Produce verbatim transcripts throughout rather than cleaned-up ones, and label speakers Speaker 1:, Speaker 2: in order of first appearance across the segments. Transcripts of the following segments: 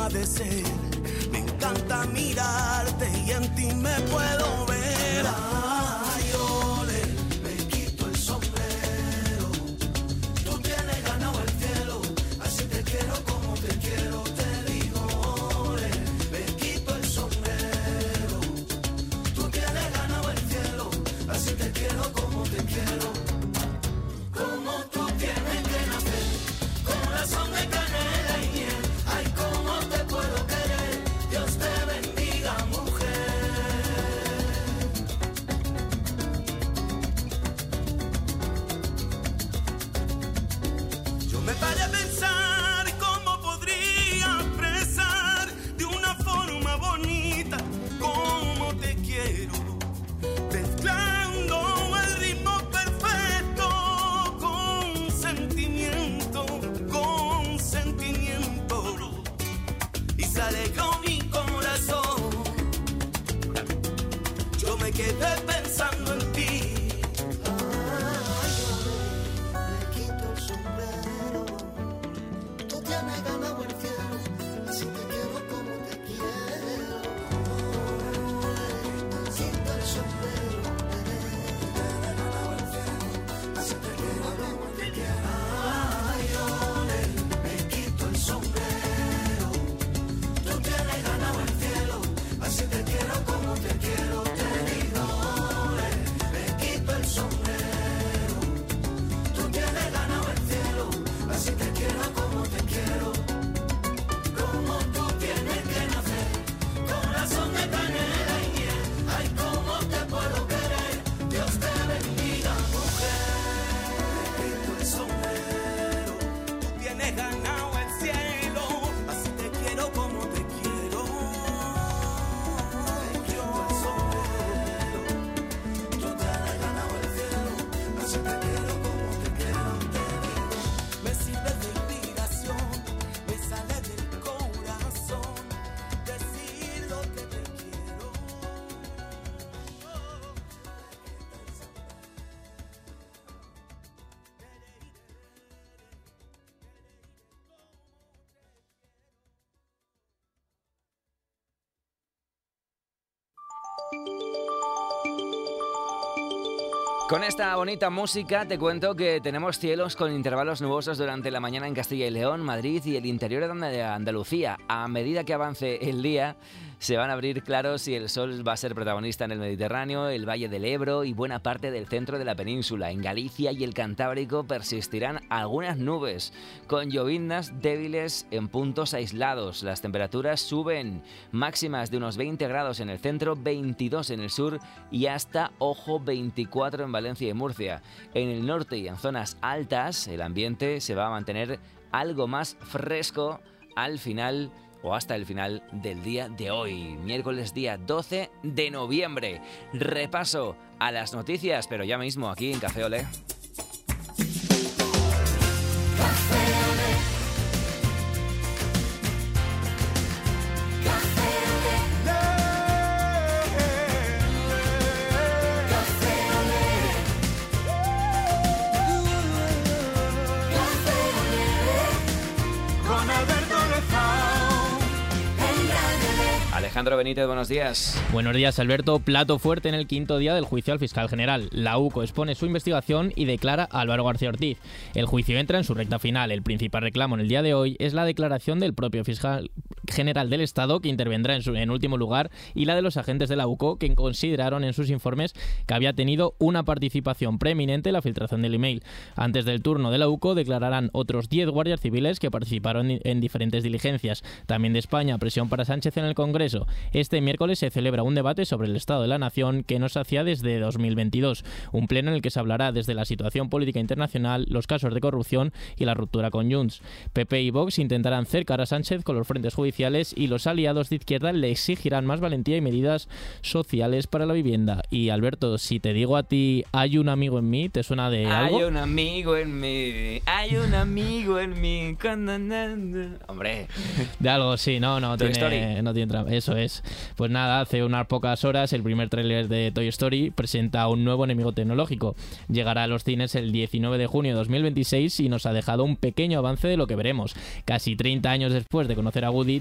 Speaker 1: forma de ser. Me encanta mirarte y en ti me puedo ver. Ay, ole, me quito el sombrero. Tú tienes ganado el cielo, así te quiero como te quiero. Te digo, ole, me quito el sombrero. Tú tienes ganado el cielo, así te quiero como te quiero. Como tú tienes que nacer, corazón de canela y miel. Ay, cómo te puedo querer, Dios te bendiga, mujer. Yo me paré a pensar cómo podría expresar de una forma bonita cómo te quiero, mezclando el ritmo perfecto con sentimiento, con sentimiento, y se alegró mi corazón. Yo me quedé pensando en ti. Ay, yo me quito el sombrero. Tú tienes ganado el cielo, así te quiero como te quiero. Me quito el sombrero. Tienes ganado el cielo, así te quiero como te quiero. Ay, ole, me quito el sombrero. Tú tienes ganado el cielo, así te quiero como te quiero. Te digo, ole, me quito el sombrero. Tú tienes ganado el cielo, así te quiero como te quiero. Como tú tienes que nacer, corazón de canela y miel. Ay, cómo te puedo querer, Dios te bendiga, mujer. Me quito el sombrero. Tú tienes ganado el cielo, así te quiero como te quiero. Me quito el sombrero. Tú tienes ganado el cielo, así te quiero como te quiero. Te digo, me sirve de inspiración, me sale del corazón decir lo que te quiero.
Speaker 2: Con esta bonita música te cuento que tenemos cielos con intervalos nubosos durante la mañana en Castilla y León, Madrid y el interior de Andalucía. A medida que avance el día, se van a abrir claros y el sol va a ser protagonista en el Mediterráneo, el Valle del Ebro y buena parte del centro de la península. En Galicia y el Cantábrico persistirán algunas nubes, con lloviznas débiles en puntos aislados. Las temperaturas suben, máximas de unos veinte grados en el centro, veintidós en el sur y hasta, ojo, veinticuatro en Valencia y Murcia. En el norte y en zonas altas, el ambiente se va a mantener algo más fresco al final o hasta el final del día de hoy, miércoles día doce de noviembre. Repaso a las noticias, pero ya mismo aquí en Café Olé. Alejandro Benítez, buenos días.
Speaker 3: Buenos días, Alberto. Plato fuerte en el quinto día del juicio al fiscal general. La U C O expone su investigación y declara a Álvaro García Ortiz. El juicio entra en su recta final. El principal reclamo en el día de hoy es la declaración del propio fiscal general del Estado, que intervendrá en, su, en último lugar, y la de los agentes de la U C O, que consideraron en sus informes que había tenido una participación preeminente en la filtración del email. Antes del turno de la U C O declararán otros diez guardias civiles que participaron en diferentes diligencias. También de España, presión para Sánchez en el Congreso. Este miércoles se celebra un debate sobre el estado de la nación que no se hacía desde dos mil veintidós. Un pleno en el que se hablará desde la situación política internacional, los casos de corrupción y la ruptura con Junts. P P y Vox intentarán cercar a Sánchez con los frentes judiciales y los aliados de izquierda le exigirán más valentía y medidas sociales para la vivienda. Y Alberto, si te digo a ti, hay un amigo en mí, ¿te suena de algo?
Speaker 2: Hay un amigo en mí, hay un amigo en mí. Hombre.
Speaker 3: De algo, sí, no, no
Speaker 2: Toy
Speaker 3: tiene,
Speaker 2: Story.
Speaker 3: no tiene trampa. Eso es. Pues nada, hace unas pocas horas el primer tráiler de Toy Story presenta un nuevo enemigo tecnológico. Llegará a los cines el diecinueve de junio de dos mil veintiséis y nos ha dejado un pequeño avance de lo que veremos. Casi treinta años después de conocer a Woody,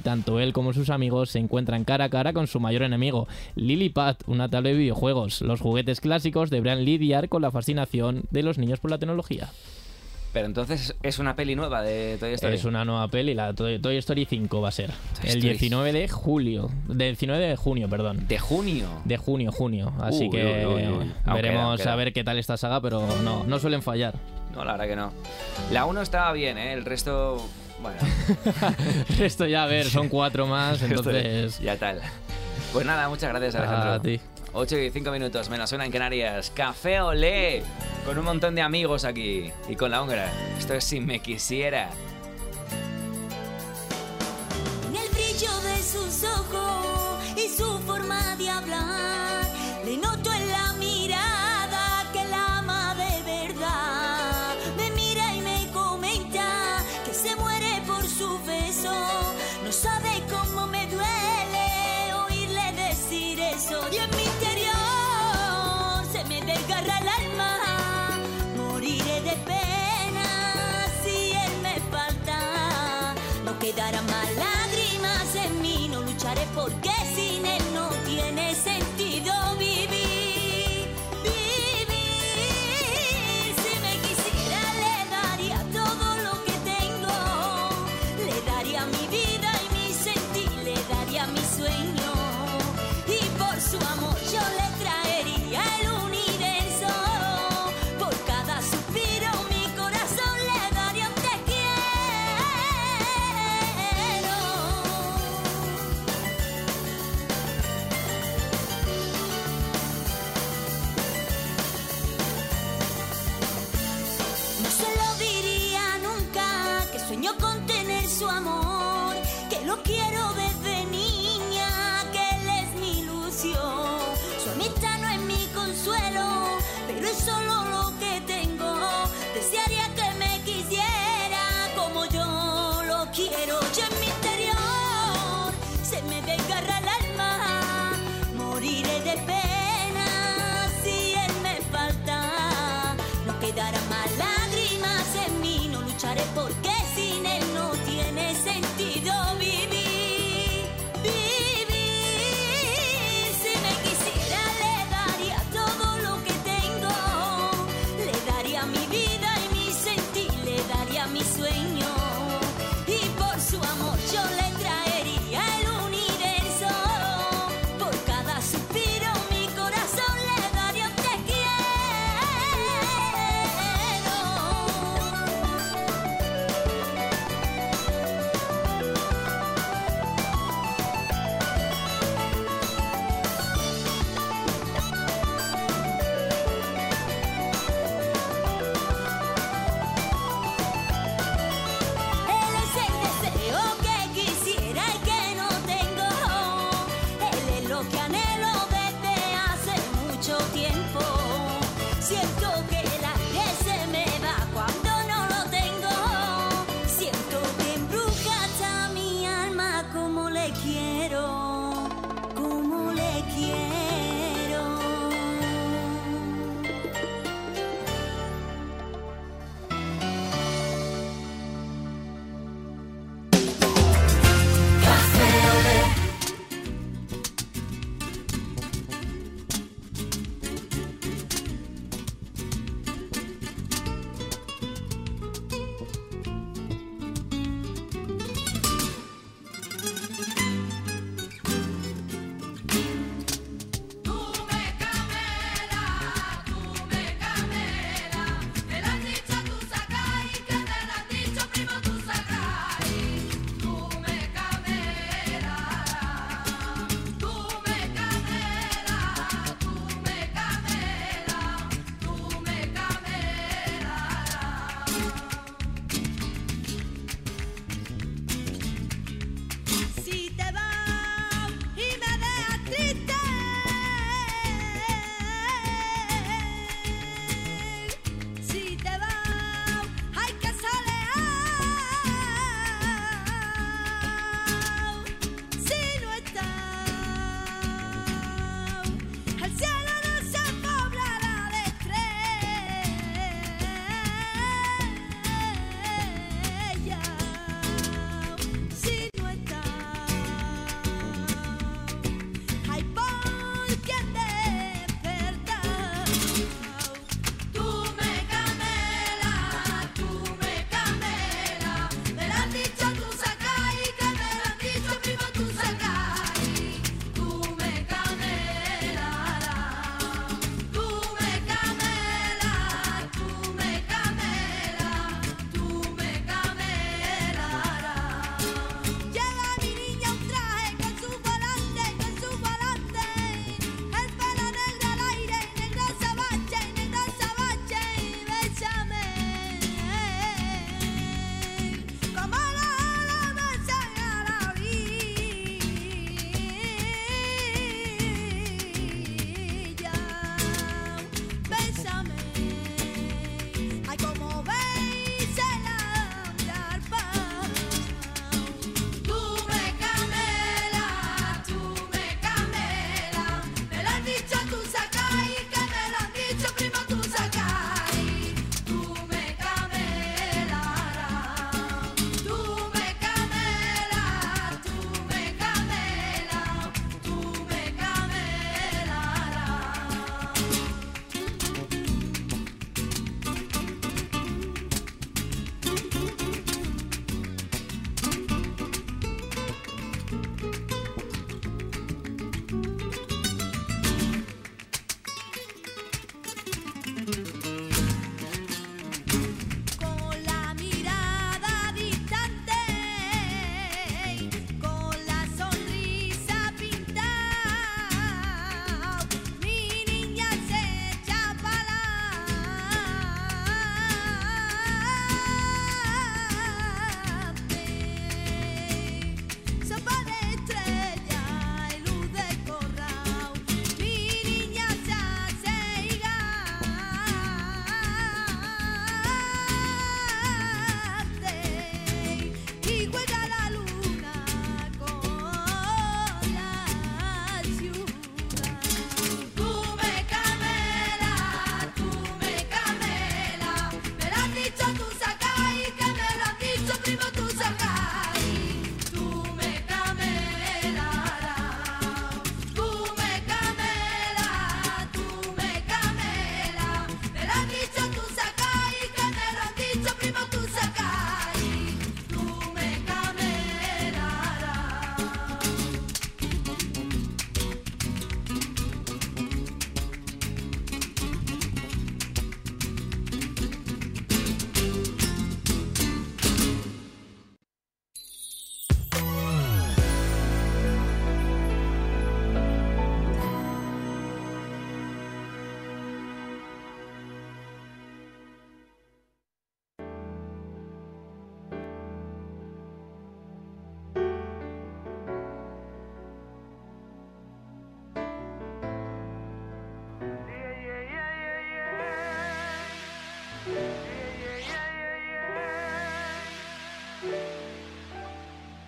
Speaker 3: tanto él como sus amigos se encuentran cara a cara con su mayor enemigo, Lily-Pad, una tablet de videojuegos. Los juguetes clásicos deberán lidiar con la fascinación de los niños por la tecnología.
Speaker 2: Pero entonces es una peli nueva de Toy Story.
Speaker 3: Es una nueva peli, la Toy, Toy Story cinco va a ser.
Speaker 2: Toy
Speaker 3: el
Speaker 2: Story.
Speaker 3: diecinueve de julio. Del diecinueve de junio, perdón.
Speaker 2: ¿De junio?
Speaker 3: De junio, junio. Así
Speaker 2: Uy,
Speaker 3: que
Speaker 2: uy, uy, uy. Aún
Speaker 3: veremos
Speaker 2: queda, aún queda.
Speaker 3: a ver qué tal esta saga, pero no, no suelen fallar.
Speaker 2: No, la verdad que no. La uno estaba bien, ¿eh? El resto... Bueno.
Speaker 3: Esto ya, a ver, son cuatro más, entonces...
Speaker 2: Ya tal. Pues nada, muchas gracias, Alejandro.
Speaker 3: A ti.
Speaker 2: ocho y cinco minutos, menos una en Canarias. Café Olé, con un montón de amigos aquí. Y con la húngara. Esto es Si Me Quisiera.
Speaker 4: En el brillo de sus ojos y su forma de hablar, le noto en la mirada que la ama de verdad. Me mira y me comenta que se muere por su beso. No sabe cómo me duele oírle decir eso. Y en mi interior se me desgarra el alma. Moriré de pena si él me falta. No quedarán más lágrimas en mí. No lucharé porque sin él no tiene sentido vivir. Vivir. Si me quisiera le daría todo lo que tengo. Le daría mi vida y mi sentir. Le daría mi sueño. Y por su amor yo le traería el universo. Por cada suspiro mi corazón le daría un te quiero. No se lo diría nunca, que sueño con tener su amor, que lo quiero desde niña, que él es mi ilusión. Su amistad no es mi consuelo, pero es solo lo que tengo. Desearía que me quisiera como yo lo quiero. Yo en mi interior se me desgarra el alma. Moriré de pena si él me falta. No quedarán más lágrimas en mí. No lucharé porque sin él no tiene sentido vivir. Vivir. Si me quisiera le daría todo lo que tengo. Le daría mi vida y mi sentir. Le daría mi sueño. Y por su amor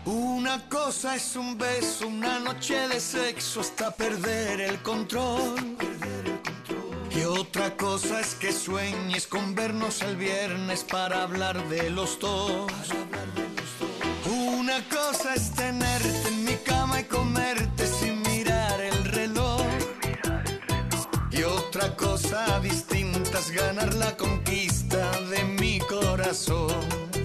Speaker 1: Una cosa es un beso, una noche de sexo hasta perder el control. Y otra cosa es que sueñes con vernos el viernes para hablar de los dos. Una cosa es tenerte en mi cama y comerte sin mirar el reloj. Y otra cosa distinta es ganar la conquista de mi corazón.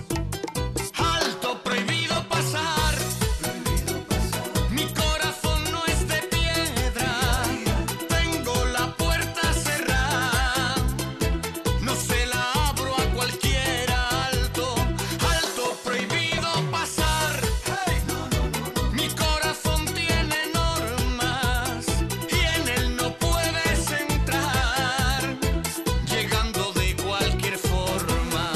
Speaker 1: Alto, prohibido pasar. Prohibido pasar. Mi corazón no es de piedra. Tengo la puerta cerrada. No se la abro a cualquiera. Alto, alto, prohibido pasar. Hey. No, no, no. Mi corazón tiene normas y en él no puedes entrar, llegando de cualquier forma.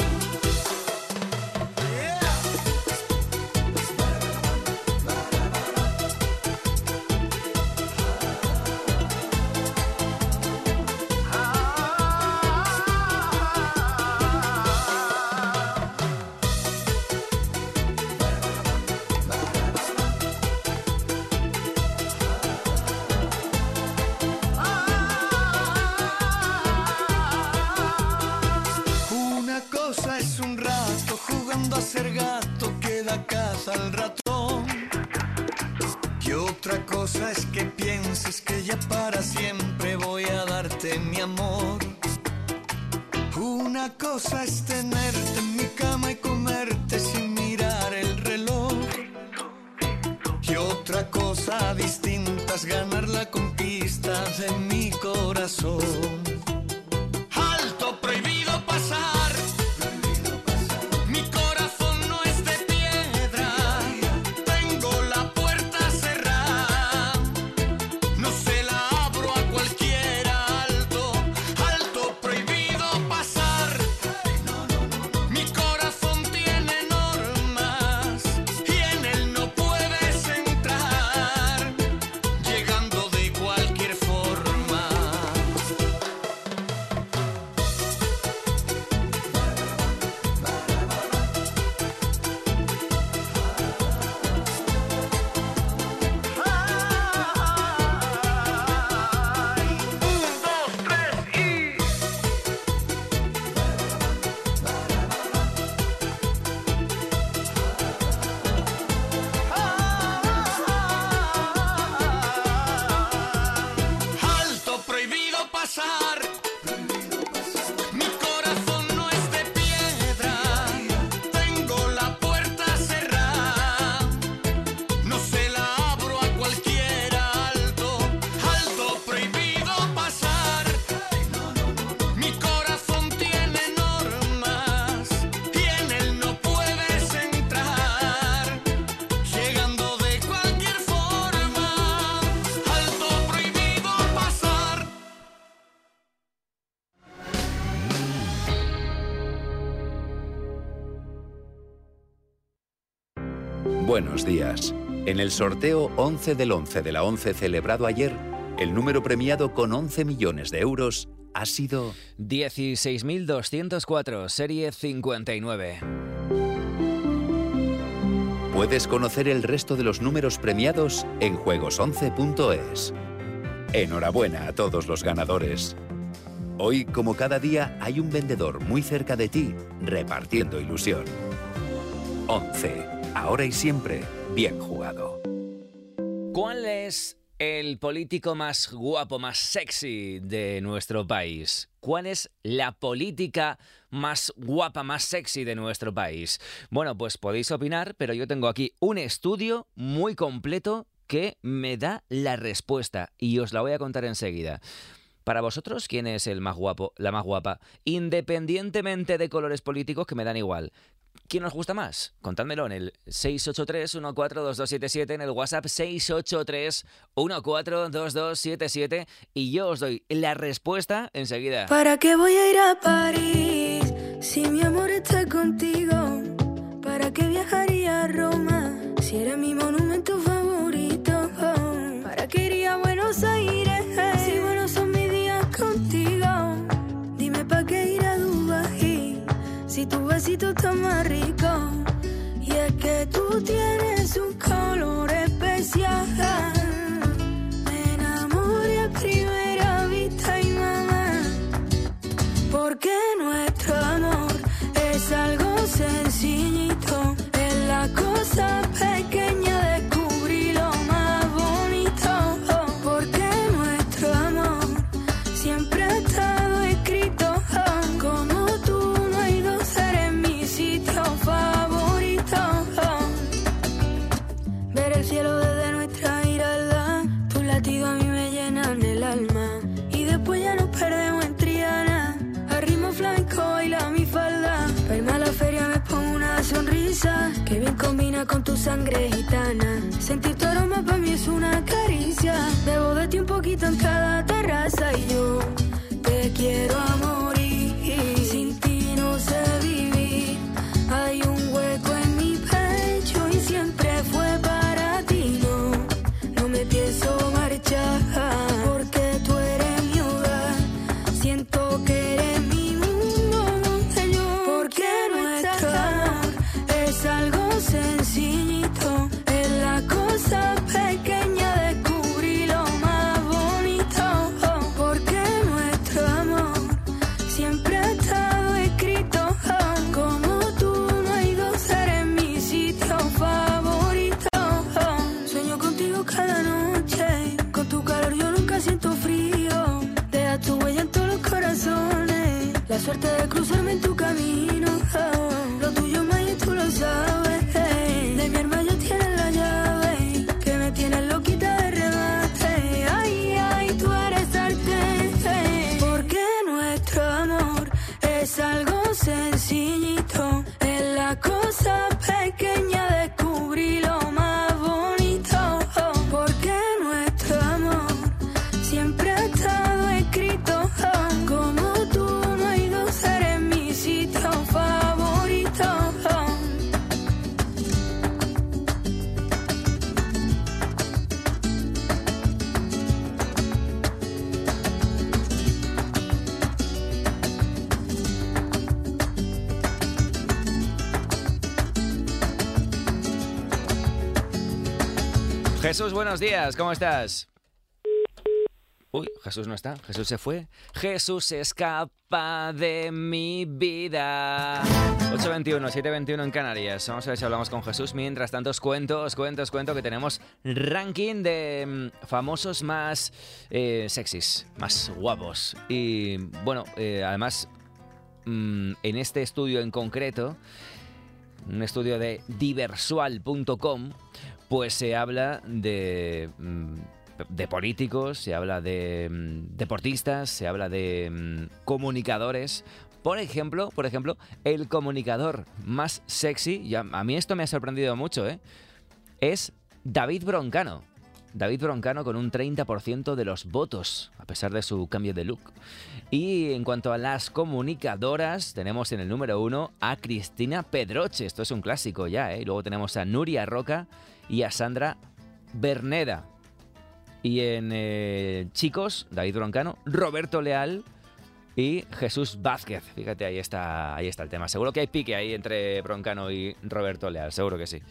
Speaker 1: Una cosa es un rato jugando a ser gato que da caza al ratón. Y otra cosa es que pienses que ya para siempre voy a darte mi amor. Una cosa es tenerte en mi cama y comerte sin mirar el reloj. Y otra cosa distinta es ganar la conquista de mi corazón. Alto, prohibido pasar. Prohibido pasar. Mi corazón no es de piedra. Tengo la puerta cerrada. No se la abro a cualquiera. Alto, alto, prohibido pasar. No, no, no. Mi corazón tiene normas y en él no puedes entrar, llegando de cualquier forma. Alto, prohibido pasar. Prohibido pasar. Mi corazón no es de piedra. Tengo la puerta cerrada. No se la abro a cualquiera. Alto, alto, prohibido pasar. No, no, no. Mi corazón tiene normas y en él no puedes entrar, llegando de cualquier forma. Alto, prohibido pasar.
Speaker 5: Buenos días. En el sorteo once del once de la once celebrado ayer, el número premiado con once millones de euros ha sido
Speaker 2: dieciséis mil doscientos cuatro, serie cincuenta y nueve.
Speaker 5: Puedes conocer el resto de los números premiados en juegos once punto es. Enhorabuena a todos los ganadores. Hoy, como cada día, hay un vendedor muy cerca de ti repartiendo ilusión. once. Ahora y siempre, bien jugado.
Speaker 2: ¿Cuál es el político más guapo, más sexy de nuestro país? ¿Cuál es la política más guapa, más sexy de nuestro país? Bueno, pues podéis opinar, pero yo tengo aquí un estudio muy completo que me da la respuesta y os la voy a contar enseguida. Para vosotros, ¿quién es el más guapo, la más guapa? Independientemente de colores políticos que me dan igual. ¿Quién os gusta más? Contádmelo en el seis ocho tres, uno cuatro dos dos siete siete, en el WhatsApp seis ocho tres, uno cuatro dos dos siete siete y yo os doy la respuesta enseguida.
Speaker 6: ¿Para qué voy a ir a París si mi amor está contigo? ¿Para qué viajaría a Roma si eres mi monumento favorito? ¿Para qué iría a Buenos Aires si buenos son mis días contigo? Dime ¿para qué ir a Dubái si tu besito está más rico? Y es que tú tienes ver el cielo desde nuestra mirada. Tus latidos a mí me llenan el alma. Y después ya nos perdemos en Triana. A ritmo flamenco baila mi falda. Pa' irme a la feria me pongo una sonrisa que bien combina con tu sangre gitana. Sentir tu aroma pa' mí es una caricia. Bebo de ti un poquito en cada terraza. Y yo te quiero a morir. Sin ti no sé vivir. Hay un hueco en mi pecho y siempre fue para ti. No, no me pienso marchar porque tú eres mi hogar. Siento que eres mi mundo donde yo. Porque nuestro amor es algo sencillito. Es la cosa pequeña, descubrí lo más bonito. Porque nuestro amor siempre ha estado escrito. Como tú no hay dos, eres mi sitio favorito. Sueño contigo cada noche. Con tu calor yo nunca siento frío. Deja tu huella en todos los corazones. La suerte de cruzarme en tu camino. Lo tuyo más y tú lo sabes. De mi alma ya tienes la llave. Que me tienes loquita de remate. Ay, ay, tú eres arte. Porque nuestro amor es algo sencillito. Es la cosa pequeña, descubrí lo más bonito. Porque nuestro amor siempre ha estado escrito. Como tú no hay dos, eres mi sitio favorito.
Speaker 2: Jesús, buenos días, ¿cómo estás? Uy, Jesús no está, Jesús se fue. Jesús se escapa de mi vida. ocho veintiuno, siete veintiuno en Canarias. Vamos a ver si hablamos con Jesús. Mientras tanto, os cuento, os cuento, os cuento que tenemos ranking de mm, famosos más eh, sexys, más guapos. Y bueno, eh, además, mm, en este estudio en concreto, un estudio de diversual punto com, pues se habla de, de políticos, se habla de deportistas, se habla de comunicadores. Por ejemplo, por ejemplo, el comunicador más sexy, y a, a mí esto me ha sorprendido mucho, ¿eh? Es David Broncano. David Broncano con un treinta por ciento de los votos, a pesar de su cambio de look. Y en cuanto a las comunicadoras, tenemos en el número uno a Cristina Pedroche. Esto es un clásico ya, ¿eh? Y luego tenemos a Nuria Roca y a Sandra Berneda. Y en eh, chicos, David Broncano, Roberto Leal y Jesús Vázquez. Fíjate, ahí está, ahí está el tema. Seguro que hay pique ahí entre Broncano y Roberto Leal, seguro que sí.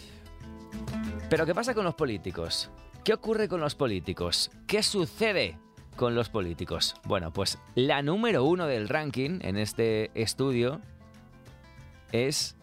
Speaker 2: Pero ¿qué pasa con los políticos? ¿Qué ocurre con los políticos? ¿Qué sucede con los políticos? Bueno, pues la número uno del ranking en este estudio es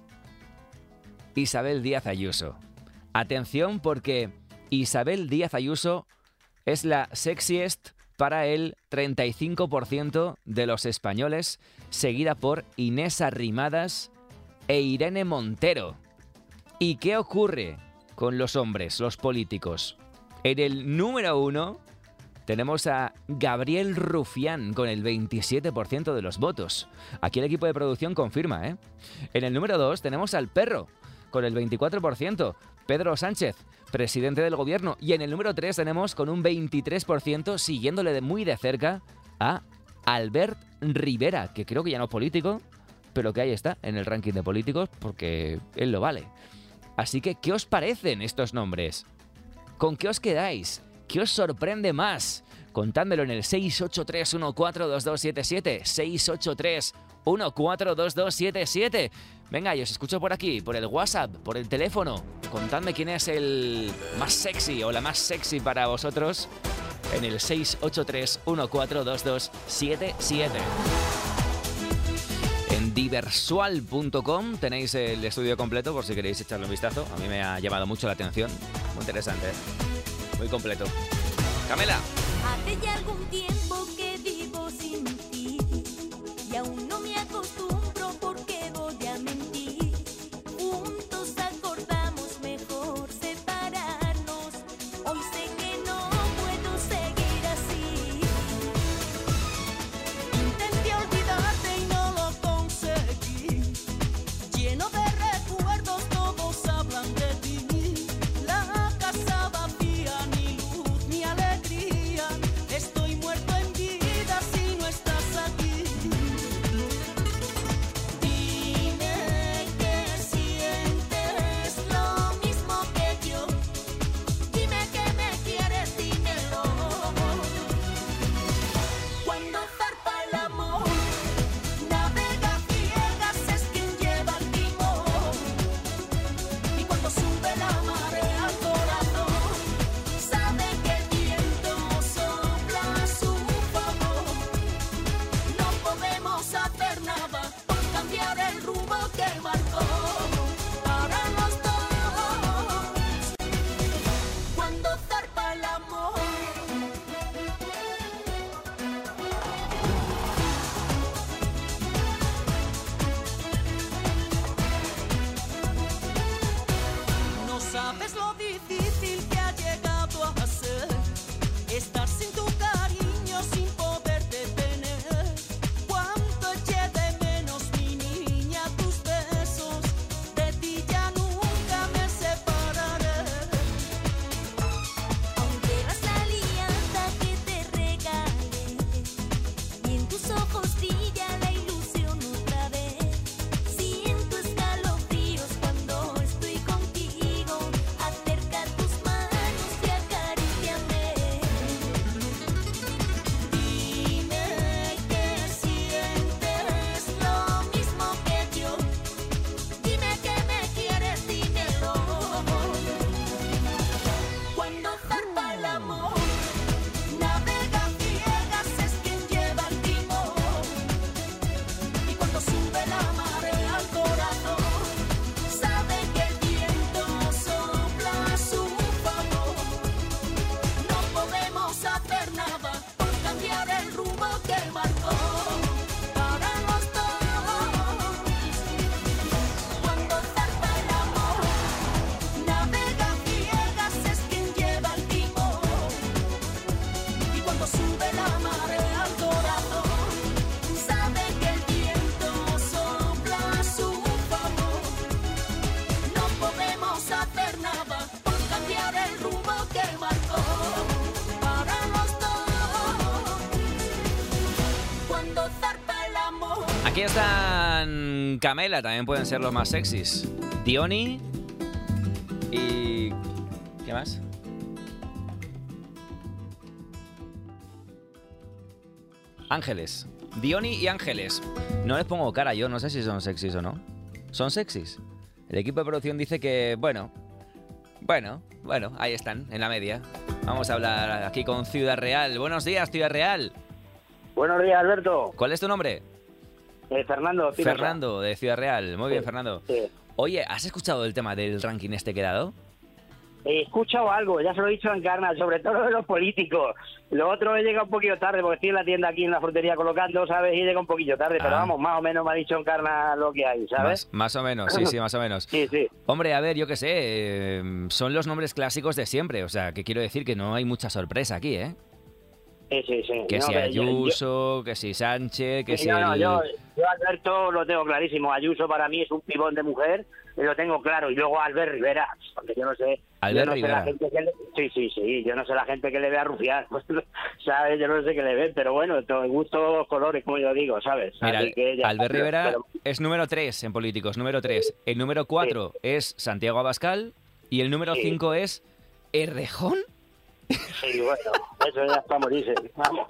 Speaker 2: Isabel Díaz Ayuso. Atención, porque Isabel Díaz Ayuso es la sexiest para el treinta y cinco por ciento de los españoles, seguida por Inés Arrimadas e Irene Montero. ¿Y qué ocurre con los hombres, los políticos? En el número uno tenemos a Gabriel Rufián con el veintisiete por ciento de los votos. Aquí el equipo de producción confirma, ¿eh? En el número dos tenemos al perro con el veinticuatro por ciento. Pedro Sánchez, presidente del gobierno. Y en el número tres tenemos con un veintitrés por ciento, siguiéndole de muy de cerca, a Albert Rivera, que creo que ya no es político, pero que ahí está en el ranking de políticos porque él lo vale. Así que, ¿qué os parecen estos nombres? ¿Con qué os quedáis? ¿Qué os sorprende más? Contádmelo en el seis ocho tres uno cuatro dos dos siete siete, seis ocho tres uno cuatro dos dos siete siete. Venga, yo os escucho por aquí, por el WhatsApp, por el teléfono. Contadme quién es el más sexy o la más sexy para vosotros en el seis ocho tres uno cuatro dos dos siete siete. En diversual punto com tenéis el estudio completo por si queréis echarle un vistazo. A mí me ha llamado mucho la atención. Muy interesante, ¿eh? Muy completo. Camela.
Speaker 4: Hace ya algún tiempo que vivo sin ti y aún no me acostumbro porque voy a mentir. Juntos acordamos mejor separarnos.
Speaker 1: sabes lo difícil que ha llegado a ser estar sin tu cariño, sin poderte tener. Cuánto eché de menos, mi niña, tus besos. De ti ya nunca me separaré.
Speaker 4: Aunque eras la alianza que te regalé y en tus ojos brilla la ilusión otra vez. Siento escalofríos cuando estoy contigo. Acerca tus manos y acaríciame. Dime que sientes lo mismo que yo. Dime que me quieres, dímelo. Cuando zarpa el amor, navega ciegas, es quien lleva el timón. Y cuando sube la marea al corazón, sabe que el viento sopla a su favor. No podemos hacer nada por cambiar el rumbo que marcó para los dos. Cuando zarpa el amor, navega ciegas, es quien lleva el timón. Y cuando sube la marea al corazón, sabe que el viento sopla a su favor. No podemos hacer nada por cambiar el rumbo que marcó para los dos. Cuando zarpa el amor.
Speaker 2: Aquí están Camela, también pueden ser los más sexys. Diony y... ¿qué más? Ángeles. Diony y Ángeles. No les pongo cara yo, no sé si son sexys o no. ¿Son sexys? El equipo de producción dice que, bueno, bueno, bueno, ahí están, en la media. Vamos a hablar aquí con Ciudad Real. Buenos días, Ciudad Real.
Speaker 7: Buenos días, Alberto.
Speaker 2: ¿Cuál es tu nombre?
Speaker 7: Eh, Fernando. Espinosa.
Speaker 2: Fernando, de Ciudad Real. Muy bien,
Speaker 7: Sí,
Speaker 2: Fernando.
Speaker 7: sí.
Speaker 2: Oye, ¿has escuchado el tema del ranking este que he dado?
Speaker 7: He escuchado algo, ya se lo he dicho a Encarna, sobre todo de los políticos. Lo otro he llegado un poquito tarde, porque estoy en la tienda aquí en la frutería colocando, ¿sabes? Y he llegado un poquillo tarde, pero
Speaker 2: Ah.
Speaker 7: vamos, más o menos me ha dicho Encarna lo que hay, ¿sabes?
Speaker 2: Más, más o menos, sí, sí, más o menos.
Speaker 7: Sí, sí.
Speaker 2: Hombre, a ver, yo qué sé, eh, son los nombres clásicos de siempre, o sea, que quiero decir que no hay mucha sorpresa aquí, ¿eh?
Speaker 7: Sí, sí, sí.
Speaker 2: Que
Speaker 7: No,
Speaker 2: si
Speaker 7: pero yo-
Speaker 2: Ayuso, que si Sánchez, que
Speaker 7: Sí,
Speaker 2: si
Speaker 7: no, no,
Speaker 2: el-
Speaker 7: yo, yo Alberto lo tengo clarísimo. Ayuso para mí es un pibón de mujer, y lo tengo claro. Y luego Albert Rivera, porque yo no sé...
Speaker 2: Albert
Speaker 7: yo no sé
Speaker 2: Rivera.
Speaker 7: la gente que le- Sí, sí, sí, yo no sé la gente que le ve a rufiar, pues, ¿sabes? Yo no sé qué le ven, pero bueno, todo gusto, colores, como yo digo, ¿sabes?
Speaker 2: Mira,
Speaker 7: Así que ya
Speaker 2: Albert
Speaker 7: está,
Speaker 2: Rivera
Speaker 7: pero-
Speaker 2: es número tres en políticos, número tres. El número cuatro es Santiago Abascal y el número
Speaker 7: Sí.
Speaker 2: cinco es Errejón.
Speaker 7: Sí, bueno, eso ya es para morirse, vamos.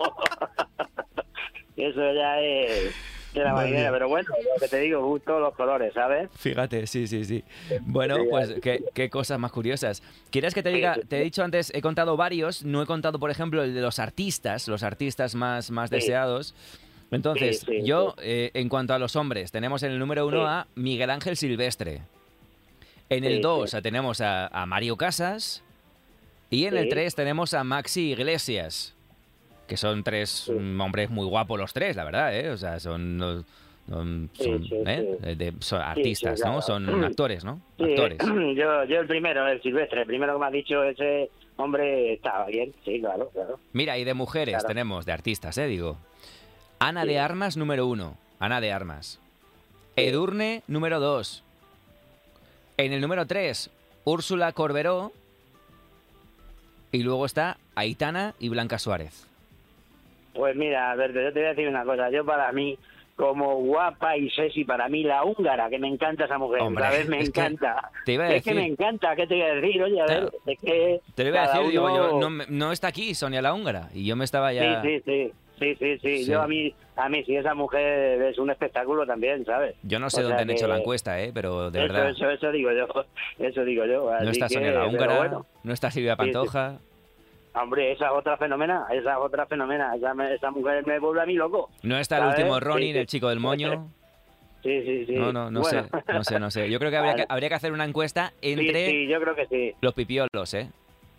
Speaker 7: Eso ya es de la
Speaker 2: Madre
Speaker 7: marinera,
Speaker 2: mía.
Speaker 7: pero bueno, lo que te digo, gusto los colores, ¿sabes?
Speaker 2: Fíjate, sí, sí, sí. Bueno,
Speaker 7: Sí,
Speaker 2: pues
Speaker 7: así
Speaker 2: qué, qué cosas más curiosas. ¿Quieres que te diga?
Speaker 7: Sí, sí,
Speaker 2: Te he dicho antes, he contado varios, no he contado, por ejemplo, el de los artistas, los artistas más, más
Speaker 7: Sí.
Speaker 2: deseados. Entonces,
Speaker 7: Sí, sí,
Speaker 2: yo,
Speaker 7: sí.
Speaker 2: eh, en cuanto a los hombres, tenemos en el número uno
Speaker 7: Sí.
Speaker 2: a Miguel Ángel Silvestre. En el
Speaker 7: Sí,
Speaker 2: dos
Speaker 7: sí.
Speaker 2: tenemos a, a Mario Casas. Y en el
Speaker 7: Sí.
Speaker 2: tres tenemos a Maxi Iglesias. Que son tres
Speaker 7: Sí.
Speaker 2: mm, hombres muy guapos los tres, la verdad, ¿eh? O sea, son... son- son,
Speaker 7: Sí,
Speaker 2: son,
Speaker 7: sí,
Speaker 2: ¿eh?
Speaker 7: sí.
Speaker 2: De- son artistas, ¿no?
Speaker 7: claro.
Speaker 2: Son actores, ¿no?
Speaker 7: Sí,
Speaker 2: Actores.
Speaker 7: yo, yo el primero, el Silvestre, el primero que me has dicho, ese hombre estaba bien, sí, claro, claro.
Speaker 2: Mira, y de mujeres
Speaker 7: Claro.
Speaker 2: tenemos, de artistas, ¿eh? Digo. Ana
Speaker 7: Sí.
Speaker 2: de Armas, número uno. Ana de Armas.
Speaker 7: Sí.
Speaker 2: Edurne, número dos. En el número tres, Úrsula Corberó. Y luego está Aitana y Blanca Suárez.
Speaker 7: Pues mira, Alberto, yo te voy a decir una cosa, yo para mí, como guapa y sexy, para mí la húngara, que me encanta esa mujer,
Speaker 2: Hombre,
Speaker 7: ¿sabes? Me
Speaker 2: es que
Speaker 7: encanta.
Speaker 2: te iba a
Speaker 7: es que
Speaker 2: decir.
Speaker 7: me encanta, ¿qué te voy a decir? Oye, a ver,
Speaker 2: Claro.
Speaker 7: es que...
Speaker 2: Te lo iba a
Speaker 7: cada
Speaker 2: decir, digo,
Speaker 7: uno-
Speaker 2: yo, no, me- no está aquí Sonia la húngara. Y yo me estaba ya...
Speaker 7: Sí, sí, sí, sí, sí, sí,
Speaker 2: Sí.
Speaker 7: yo a mí, a mí sí, esa mujer es un espectáculo también, ¿sabes?
Speaker 2: Yo no sé
Speaker 7: O sea
Speaker 2: dónde han hecho
Speaker 7: que-
Speaker 2: la encuesta, ¿eh? Pero de
Speaker 7: eso,
Speaker 2: verdad.
Speaker 7: Eso, eso digo yo, eso digo yo.
Speaker 2: No
Speaker 7: así
Speaker 2: está
Speaker 7: que,
Speaker 2: Sonia la
Speaker 7: pero
Speaker 2: húngara,
Speaker 7: bueno,
Speaker 2: no está Silvia
Speaker 7: Sí, sí.
Speaker 2: Pantoja.
Speaker 7: hombre, esa es otra fenómena, esa es otra fenómena, esa, me- esa mujer me vuelve a mí loco.
Speaker 2: No está el
Speaker 7: ¿Sabes?
Speaker 2: último
Speaker 7: Sí,
Speaker 2: Ronin,
Speaker 7: sí.
Speaker 2: el chico del moño.
Speaker 7: Sí, sí, sí.
Speaker 2: No, no, no
Speaker 7: Bueno.
Speaker 2: sé, no sé, no sé. Yo creo que habría, que
Speaker 7: Vale.
Speaker 2: habría que hacer una encuesta
Speaker 7: Sí,
Speaker 2: entre
Speaker 7: sí, yo creo que sí.
Speaker 2: los pipiolos, ¿eh?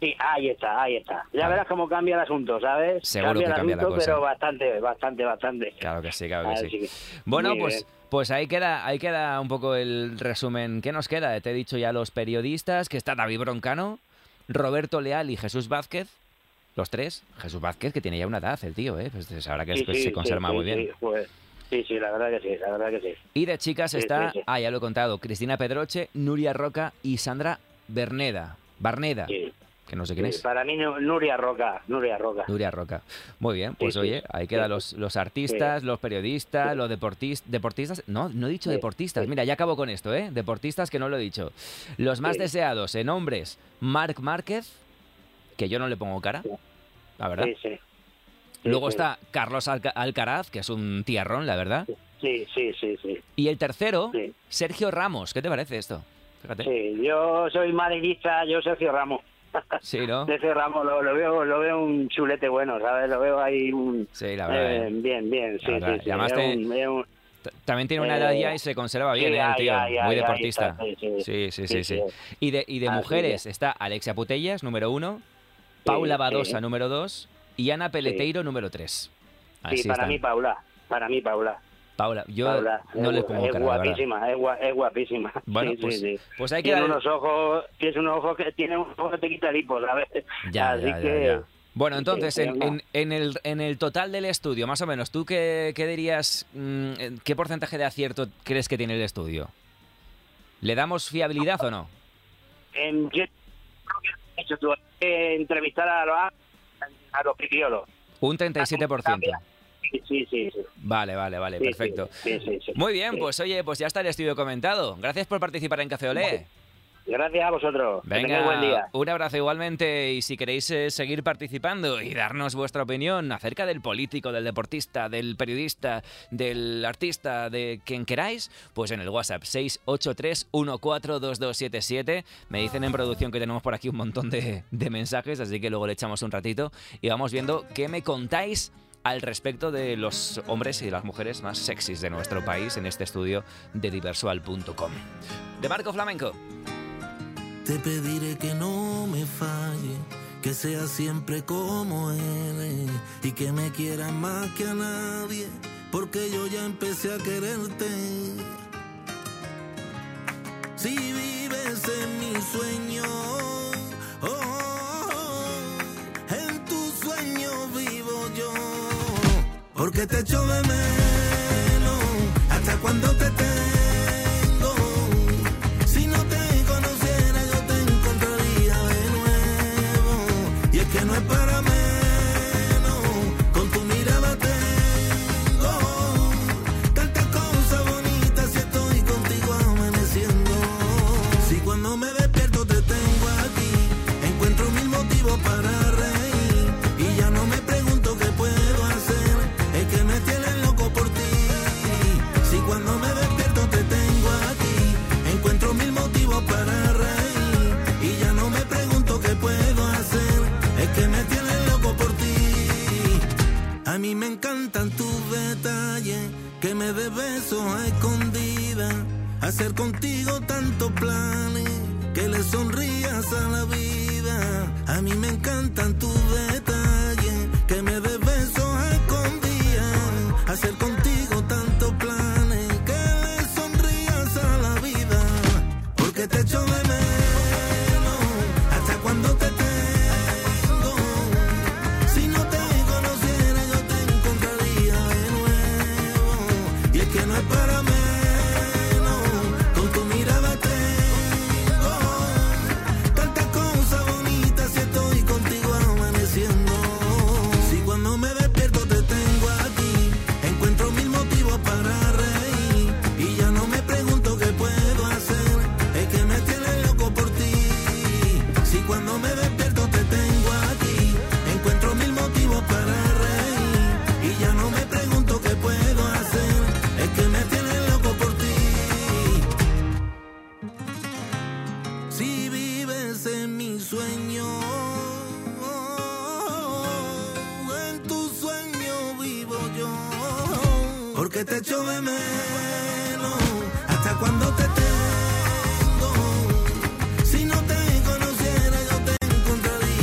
Speaker 7: Sí, ahí está, ahí está. Ya verás cómo cambia el asunto, ¿sabes?
Speaker 2: Seguro
Speaker 7: cambia
Speaker 2: que
Speaker 7: el
Speaker 2: cambia la
Speaker 7: asunto,
Speaker 2: cosa.
Speaker 7: pero bastante, bastante, bastante.
Speaker 2: Claro que sí, claro que
Speaker 7: Así
Speaker 2: sí.
Speaker 7: que,
Speaker 2: Bueno,
Speaker 7: muy
Speaker 2: pues,
Speaker 7: bien.
Speaker 2: pues ahí queda, ahí queda un poco el resumen. ¿Qué nos queda? Te he dicho ya los periodistas, que está David Broncano, Roberto Leal y Jesús Vázquez. Los tres. Jesús Vázquez, que tiene ya una edad, el tío, ¿eh? Pues ahora que
Speaker 7: Sí,
Speaker 2: después
Speaker 7: sí,
Speaker 2: se conserva
Speaker 7: sí,
Speaker 2: muy
Speaker 7: sí,
Speaker 2: bien.
Speaker 7: sí, pues, sí, sí, la verdad que sí, la verdad que sí.
Speaker 2: Y de chicas
Speaker 7: Sí,
Speaker 2: está,
Speaker 7: sí, sí.
Speaker 2: ah, ya lo he contado, Cristina Pedroche, Nuria Roca y Sandra Berneda. Barneda,
Speaker 7: Sí,
Speaker 2: que no sé quién
Speaker 7: sí,
Speaker 2: es.
Speaker 7: para mí Nu- Nuria Roca, Nuria Roca.
Speaker 2: Nuria Roca. Muy bien, pues
Speaker 7: Sí, sí,
Speaker 2: oye, ahí quedan
Speaker 7: sí.
Speaker 2: los, los artistas,
Speaker 7: Sí.
Speaker 2: los periodistas, los deportistas. ¿Deportistas? No, no he dicho
Speaker 7: Sí,
Speaker 2: deportistas.
Speaker 7: sí.
Speaker 2: Mira, ya acabo con esto, ¿eh? Deportistas que no lo he dicho. Los más
Speaker 7: Sí.
Speaker 2: deseados en hombres, Marc Márquez, que yo no le pongo cara,
Speaker 7: Sí.
Speaker 2: la verdad.
Speaker 7: Sí, sí.
Speaker 2: Luego
Speaker 7: sí,
Speaker 2: está Carlos Alca- Alcaraz, que es un tierrón, la verdad.
Speaker 7: Sí, sí, sí, sí.
Speaker 2: Y el tercero,
Speaker 7: Sí.
Speaker 2: Sergio Ramos. ¿Qué te parece esto? Fíjate.
Speaker 7: Sí, yo soy madridista, yo Sergio Ramos.
Speaker 2: Sí, ¿no?
Speaker 7: Sergio Ramos lo, lo veo lo veo un chulete bueno, ¿sabes? Lo veo ahí un...
Speaker 2: Sí, la verdad.
Speaker 7: eh,
Speaker 2: ¿eh?
Speaker 7: bien, bien, sí,
Speaker 2: La verdad.
Speaker 7: sí, sí.
Speaker 2: Y además
Speaker 7: Es
Speaker 2: te-
Speaker 7: un- es un-
Speaker 2: T- También tiene una
Speaker 7: Eh,
Speaker 2: edad ya y se conserva bien,
Speaker 7: sí,
Speaker 2: ¿eh, el
Speaker 7: ya,
Speaker 2: tío?
Speaker 7: ya, ya,
Speaker 2: Muy
Speaker 7: ya,
Speaker 2: deportista.
Speaker 7: está, sí, sí.
Speaker 2: Sí, sí, sí,
Speaker 7: Sí,
Speaker 2: sí.
Speaker 7: sí.
Speaker 2: Y de, y de
Speaker 7: Así
Speaker 2: mujeres
Speaker 7: es.
Speaker 2: está Alexia Putellas, número uno, Paula
Speaker 7: sí.
Speaker 2: Badosa, número dos, y Ana Peleteiro, número tres. Así
Speaker 7: Sí, para
Speaker 2: están.
Speaker 7: mí Paula, para mí Paula.
Speaker 2: Paula, yo
Speaker 7: Paula,
Speaker 2: no
Speaker 7: es,
Speaker 2: les
Speaker 7: gu-
Speaker 2: pongo
Speaker 7: es
Speaker 2: cara, la verdad.
Speaker 7: guapísima, es, gua- es guapísima.
Speaker 2: Bueno,
Speaker 7: Sí,
Speaker 2: pues,
Speaker 7: sí, sí.
Speaker 2: pues hay que
Speaker 7: Tiene
Speaker 2: dar-
Speaker 7: unos ojos, tiene unos ojos que tiene un ojo que te quita el hipo, ¿sabes?
Speaker 2: Ya,
Speaker 7: Así
Speaker 2: ya, ya,
Speaker 7: que,
Speaker 2: ya. Bueno,
Speaker 7: sí,
Speaker 2: entonces,
Speaker 7: sí,
Speaker 2: en,
Speaker 7: no.
Speaker 2: en- en el, en el total del estudio, más o menos, ¿tú qué, qué dirías, mm, qué porcentaje de acierto crees que tiene el estudio? ¿Le damos fiabilidad o no?
Speaker 7: em, yo creo que has hecho tú, hay que entrevistar a los, a los piquiolos.
Speaker 2: Un treinta y siete por ciento.
Speaker 7: Sí, sí, sí. sí.
Speaker 2: Vale, vale, vale,
Speaker 7: Sí,
Speaker 2: perfecto.
Speaker 7: Sí, sí, sí.
Speaker 2: Muy bien,
Speaker 7: Sí.
Speaker 2: pues oye, pues ya está el estudio comentado. Gracias por participar en Café Olé.
Speaker 7: Gracias a vosotros. Que
Speaker 2: Venga,
Speaker 7: tengáis buen día.
Speaker 2: un abrazo igualmente y si queréis eh, seguir participando y darnos vuestra opinión acerca del político, del deportista, del periodista, del artista, de quien queráis, pues en el WhatsApp seis ocho tres uno cuatro dos dos siete siete. Me dicen en producción que tenemos por aquí un montón de, de mensajes, así que luego le echamos un ratito y vamos viendo qué me contáis al respecto de los hombres y de las mujeres más sexys de nuestro país en este estudio de diversual punto com. De Marco Flamenco.
Speaker 1: Te pediré que no me falle, que sea siempre como eres y que me quieras más que a nadie, porque yo ya empecé a quererte. Si vives en mi sueño, oh, oh, oh, en tu sueño vivo yo, porque te echo de menos hasta cuando te tengo. Si no te conociera yo te encontraría de nuevo, y es que no es para menos, con tu mirada tengo tantas cosas bonitas si estoy contigo amaneciendo. Si cuando me despierto te tengo aquí, encuentro mil motivos para reír, y ya no me pregunto qué puedo hacer, es que me tienes loco por ti. Si cuando me despierto te tengo aquí, encuentro mil motivos para reír, y ya no me pregunto qué puedo hacer, es que me tienes loco por ti. A mí me encantan tus detalles, que me des besos a escondidas, hacer contigo tantos planes, que le sonrías a la vida. A mí me encantan tus detalles, que me des besos a escondidas, hacer contigo tantos planes, que le sonrías a la vida, porque te echo de menos hasta cuando te tengo. Si no te conociera yo te encontraría de nuevo, y es que no es para menos, con tu mirada tengo tantas cosas bonitas si estoy contigo amaneciendo. Si cuando me despierto te tengo aquí, encuentro mil motivos para reír, y ya no me pregunto qué puedo hacer, es que me tienes loco por ti. Si cuando me despierto te tengo aquí, encuentro mil motivos para reír, y ya no me pregunto qué puedo hacer, es que me tienes loco por ti. Si vives en mi sueño, en tu sueño vivo yo, porque te echo de menos hasta cuando te tengo. Si no te conociera yo te encontraría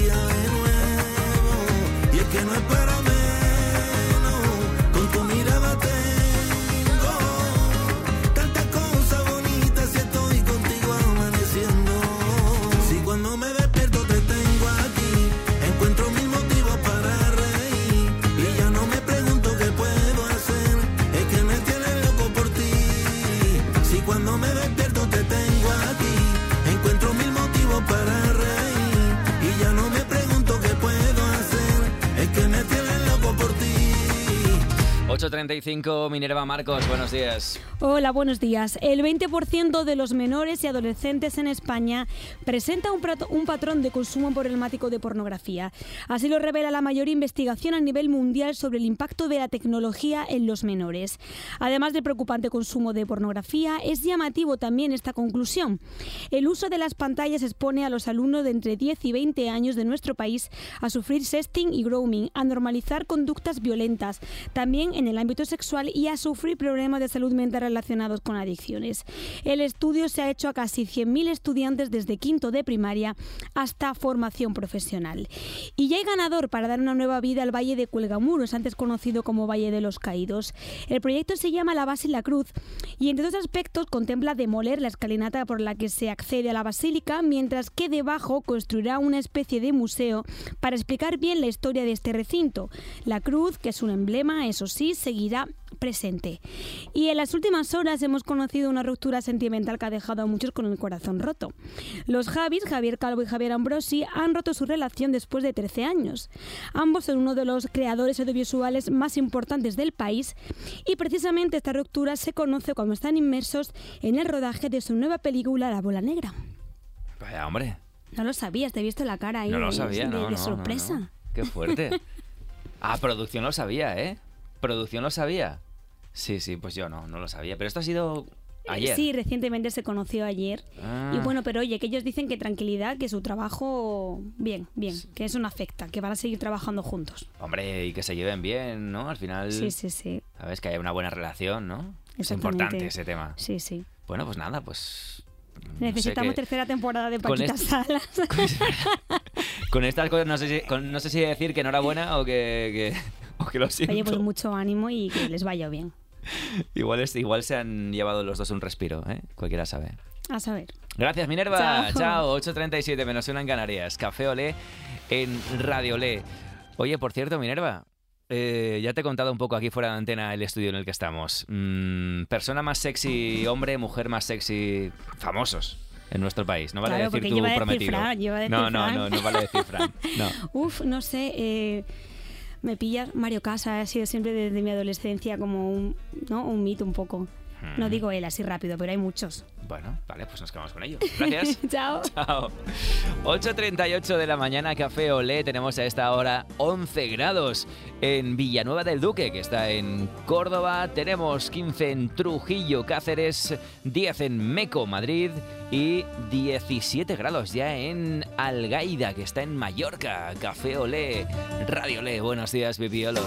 Speaker 2: ocho treinta y cinco, Minerva Marcos, buenos días.
Speaker 8: Hola, buenos días. El veinte por ciento de los menores y adolescentes en España presenta un, prato, un patrón de consumo problemático de pornografía. Así lo revela la mayor investigación a nivel mundial sobre el impacto de la tecnología en los menores. Además del preocupante consumo de pornografía, es llamativo también esta conclusión. El uso de las pantallas expone a los alumnos de entre diez y veinte años de nuestro país a sufrir sexting y grooming, a normalizar conductas violentas, también en el ámbito sexual, y a sufrir problemas de salud mental relacionados con adicciones. El estudio se ha hecho a casi cien mil estudiantes desde quinto de primaria hasta formación profesional. Y ya hay ganador para dar una nueva vida al Valle de Cuelgamuros, antes conocido como Valle de los Caídos. El proyecto se llama La Base y la Cruz y entre otros aspectos contempla demoler la escalinata por la que se accede a la basílica, mientras que debajo construirá una especie de museo para explicar bien la historia de este recinto. La cruz, que es un emblema, eso sí, seguirá presente. Y en las últimas horas hemos conocido una ruptura sentimental que ha dejado a muchos con el corazón roto. Los Javis, Javier Calvo y Javier Ambrosi, han roto su relación después de trece años. Ambos son uno de los creadores audiovisuales más importantes del país y precisamente esta ruptura se conoce cuando están inmersos en el rodaje de su nueva película La Bola Negra.
Speaker 2: Vaya, hombre.
Speaker 8: No lo sabías, te he visto la cara ahí
Speaker 2: No lo
Speaker 8: de,
Speaker 2: sabía,
Speaker 8: de,
Speaker 2: no,
Speaker 8: de
Speaker 2: no,
Speaker 8: sorpresa.
Speaker 2: no, no. Qué fuerte. Ah, producción lo sabía, ¿eh? Producción lo sabía. Sí, sí, pues yo no, no lo sabía. Pero esto ha sido ayer.
Speaker 8: Sí, recientemente se conoció ayer.
Speaker 2: Ah.
Speaker 8: Y bueno, pero oye, que ellos dicen que tranquilidad, que su trabajo, bien, bien, sí. Que eso no afecta, que van a seguir trabajando juntos.
Speaker 2: Hombre, y que se lleven bien, ¿no? Al final,
Speaker 8: sí, sí, sí.
Speaker 2: Sabes, que haya una buena relación, ¿no? Es importante ese tema.
Speaker 8: Sí, sí.
Speaker 2: Bueno, pues nada, pues...
Speaker 8: Necesitamos
Speaker 2: no sé
Speaker 8: tercera temporada de Paquita
Speaker 2: este...
Speaker 8: Salas.
Speaker 2: Con, con estas cosas no sé si, con, no sé si decir que enhorabuena o que, que, o que lo siento.
Speaker 8: Oye, pues mucho ánimo y que les vaya bien.
Speaker 2: Igual, es, igual se han llevado los dos un respiro, ¿eh? Cualquiera sabe.
Speaker 8: A saber.
Speaker 2: Gracias, Minerva.
Speaker 8: Chao.
Speaker 2: Chao. ocho treinta y siete, menos una en Canarias. Café Olé en Radio Olé. Oye, por cierto, Minerva, eh, ya te he contado un poco aquí fuera de antena el estudio en el que estamos. Mm, persona más sexy, hombre, mujer más sexy, famosos en nuestro país. No vale
Speaker 8: claro,
Speaker 2: decir tu
Speaker 8: lleva
Speaker 2: prometido.
Speaker 8: De cifra, lleva de
Speaker 2: no,
Speaker 8: cifra.
Speaker 2: no, no, no vale decir Fran. No.
Speaker 8: Uf, no sé... Eh... Me pillas, Mario Casas ha sido siempre desde mi adolescencia como un, ¿no? un mito un poco. Hmm. No digo él así rápido, pero hay muchos.
Speaker 2: Bueno, vale, pues nos quedamos con ellos. Gracias.
Speaker 8: Chao.
Speaker 2: Chao. ocho treinta y ocho de la mañana, Café Olé. Tenemos a esta hora once grados en Villanueva del Duque, que está en Córdoba. Tenemos quince en Trujillo, Cáceres, diez en Meco, Madrid, y diecisiete grados ya en Algaida, que está en Mallorca. Café Olé, Radio Olé. Buenos días, bibiolos.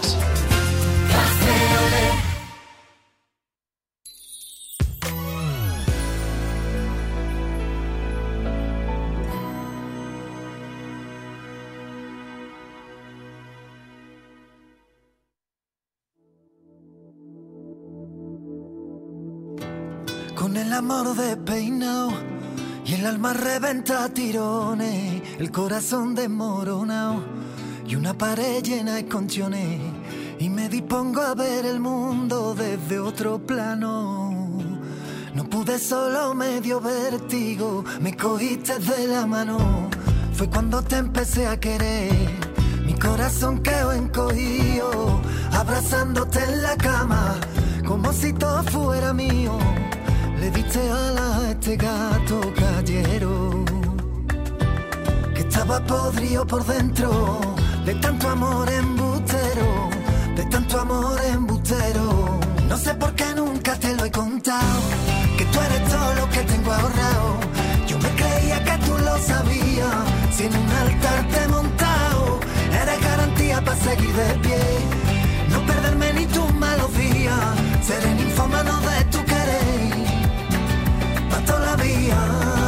Speaker 1: Café Olé.
Speaker 9: Con el amor despeinado y el alma reventa a tirones, el corazón desmoronado y una pared llena de esconchones, y me dispongo a ver el mundo desde otro plano. No pude solo, medio vértigo, me cogiste de la mano. Fue cuando te empecé a querer, mi corazón quedó encogido, abrazándote en la cama, como si todo fuera mío. Le diste alas a este gato callejero, que estaba podrido por dentro, de tanto amor embustero, de tanto amor embustero. No sé por qué nunca te lo he contado, que tú eres todo lo que tengo ahorrado. Yo me creía que tú lo sabías, si en un altar te he montado, eres garantía para seguir de pie, no perderme ni tus malos días, seré ninfómano de tu querer, pa' toda la vida.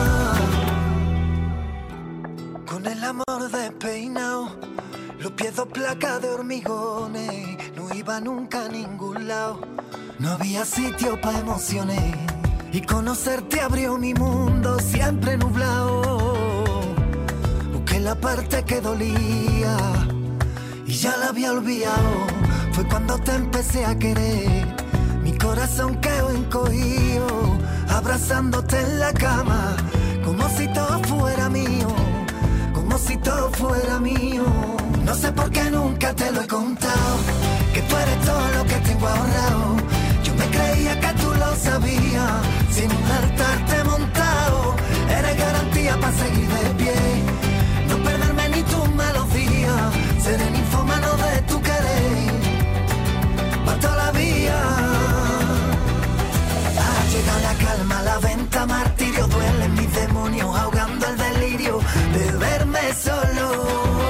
Speaker 9: Con el amor despeinado, los pies dos placas de hormigones, no iba nunca a ningún lado, no había sitio para emociones, y conocerte abrió mi mundo siempre nublado. Busqué la parte que dolía y ya la había olvidado. Fue cuando te empecé a querer, mi corazón quedó encogido, abrazándote en la cama, como si todo fuera mío, como si todo fuera mío. No sé por qué nunca te lo he contado, que tú eres todo lo que tengo tengo ahorrado. Yo me creía que tú lo sabías, sin un altar te he montado. Eres garantía para seguir de pie, no perderme ni tus melodías. Seré ninfómano de tu querer, pa' toda la vida. Ha llegado la calma, la venta, martirio. Duelen mis demonios, ahogando el delirio de verme solo.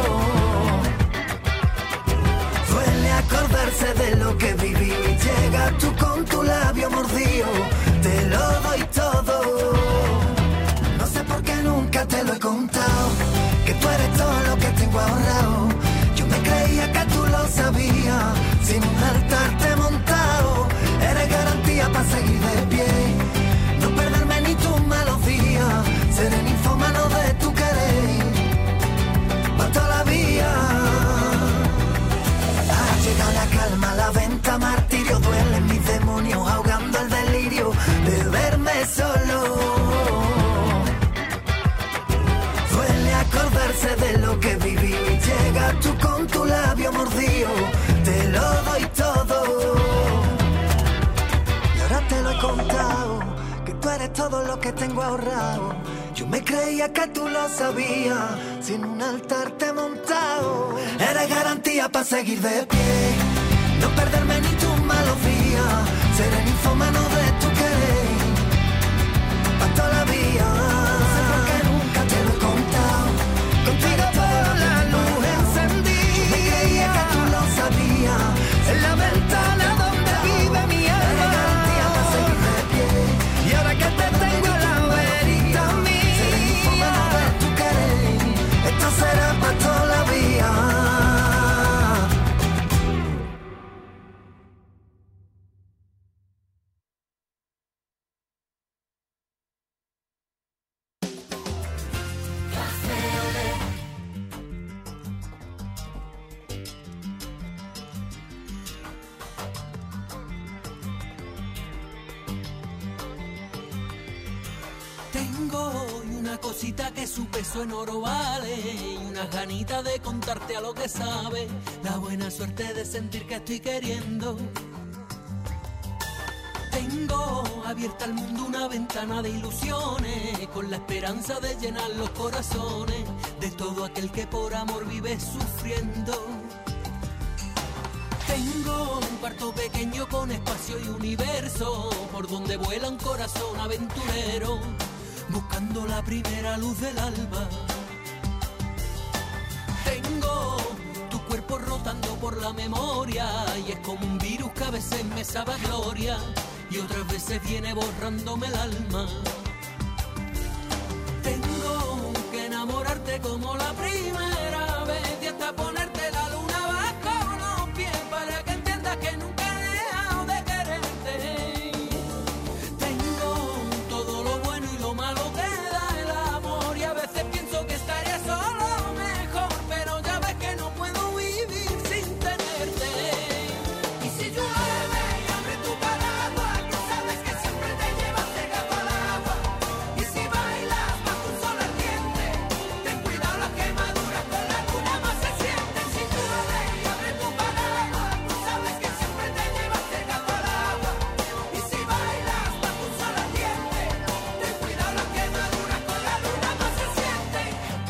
Speaker 9: Duele acordarse de lo que viví. Llegas tú con tu labio mordido, te lo doy todo. No sé por qué nunca te lo he contado, que tú eres todo lo que tengo ahorrado. Yo me creía que tú lo sabías, sin un altar te he montado. Eres garantía para seguir de pie, no perderme ni tus melodías. Seré ninfómano de tu querer, pa' toda la vida. Ha llegado la calma, la venta, martirio. Duelen mis demonios, ahogando el delirio de verme solo. Duele acordarse de lo que viví. Llegas tú con tu labio mordido, te lo doy todo. Y ahora te lo he contado, que tú eres todo lo que tengo ahorrado. Yo me creía que tú lo sabías, sin un altar te he montado. Eres garantía para seguir de pie, no perderme ni tus melodías. Seré ninfómano de tu querer, pa' toda la vida. No sé por qué nunca te lo he contado, contigo por la luz encendí. Yo me creía que tú lo sabías, en la ventana donde vive mi alma. Eres garantía para seguir de pie, y ahora que te tengo a la verita mía, seré ninfómano de tu querer, esto será pa' toda la vida.
Speaker 10: Tengo una cosita que su peso en oro vale, y unas ganitas de contarte a lo que sabe, la buena suerte de sentir que estoy queriendo. Tengo abierta al mundo una ventana de ilusiones, con la esperanza de llenar los corazones de todo aquel que por amor vive sufriendo. Tengo un cuarto pequeño con espacio y universo, por donde vuela un corazón aventurero, buscando la primera luz del alba. Tengo tu cuerpo rotando por la memoria, y es como un virus que a veces me sabe a gloria, y otras veces viene borrándome el alma. Tengo que enamorarte como la primera vez, y hasta ponerte la luna bajo los pies, para que entiendas que nunca he dejado de quererte. Tengo todo lo bueno y lo malo que da el amor, y a veces pienso que estaría solo mejor, pero ya ves que no puedo vivir sin tenerte. Y si llueve y abre tu paraguas, que sabes que siempre te llevas pegado al agua. Y si bailas bajo un sol ardiente, ten cuidado, las quemaduras con la luna más se sienten. Si llueve y abre tu paraguas, tú sabes que siempre te llevas pegado al agua. Y si bailas bajo un sol ardiente, ten cuidado, las quemaduras con la luna más se sienten.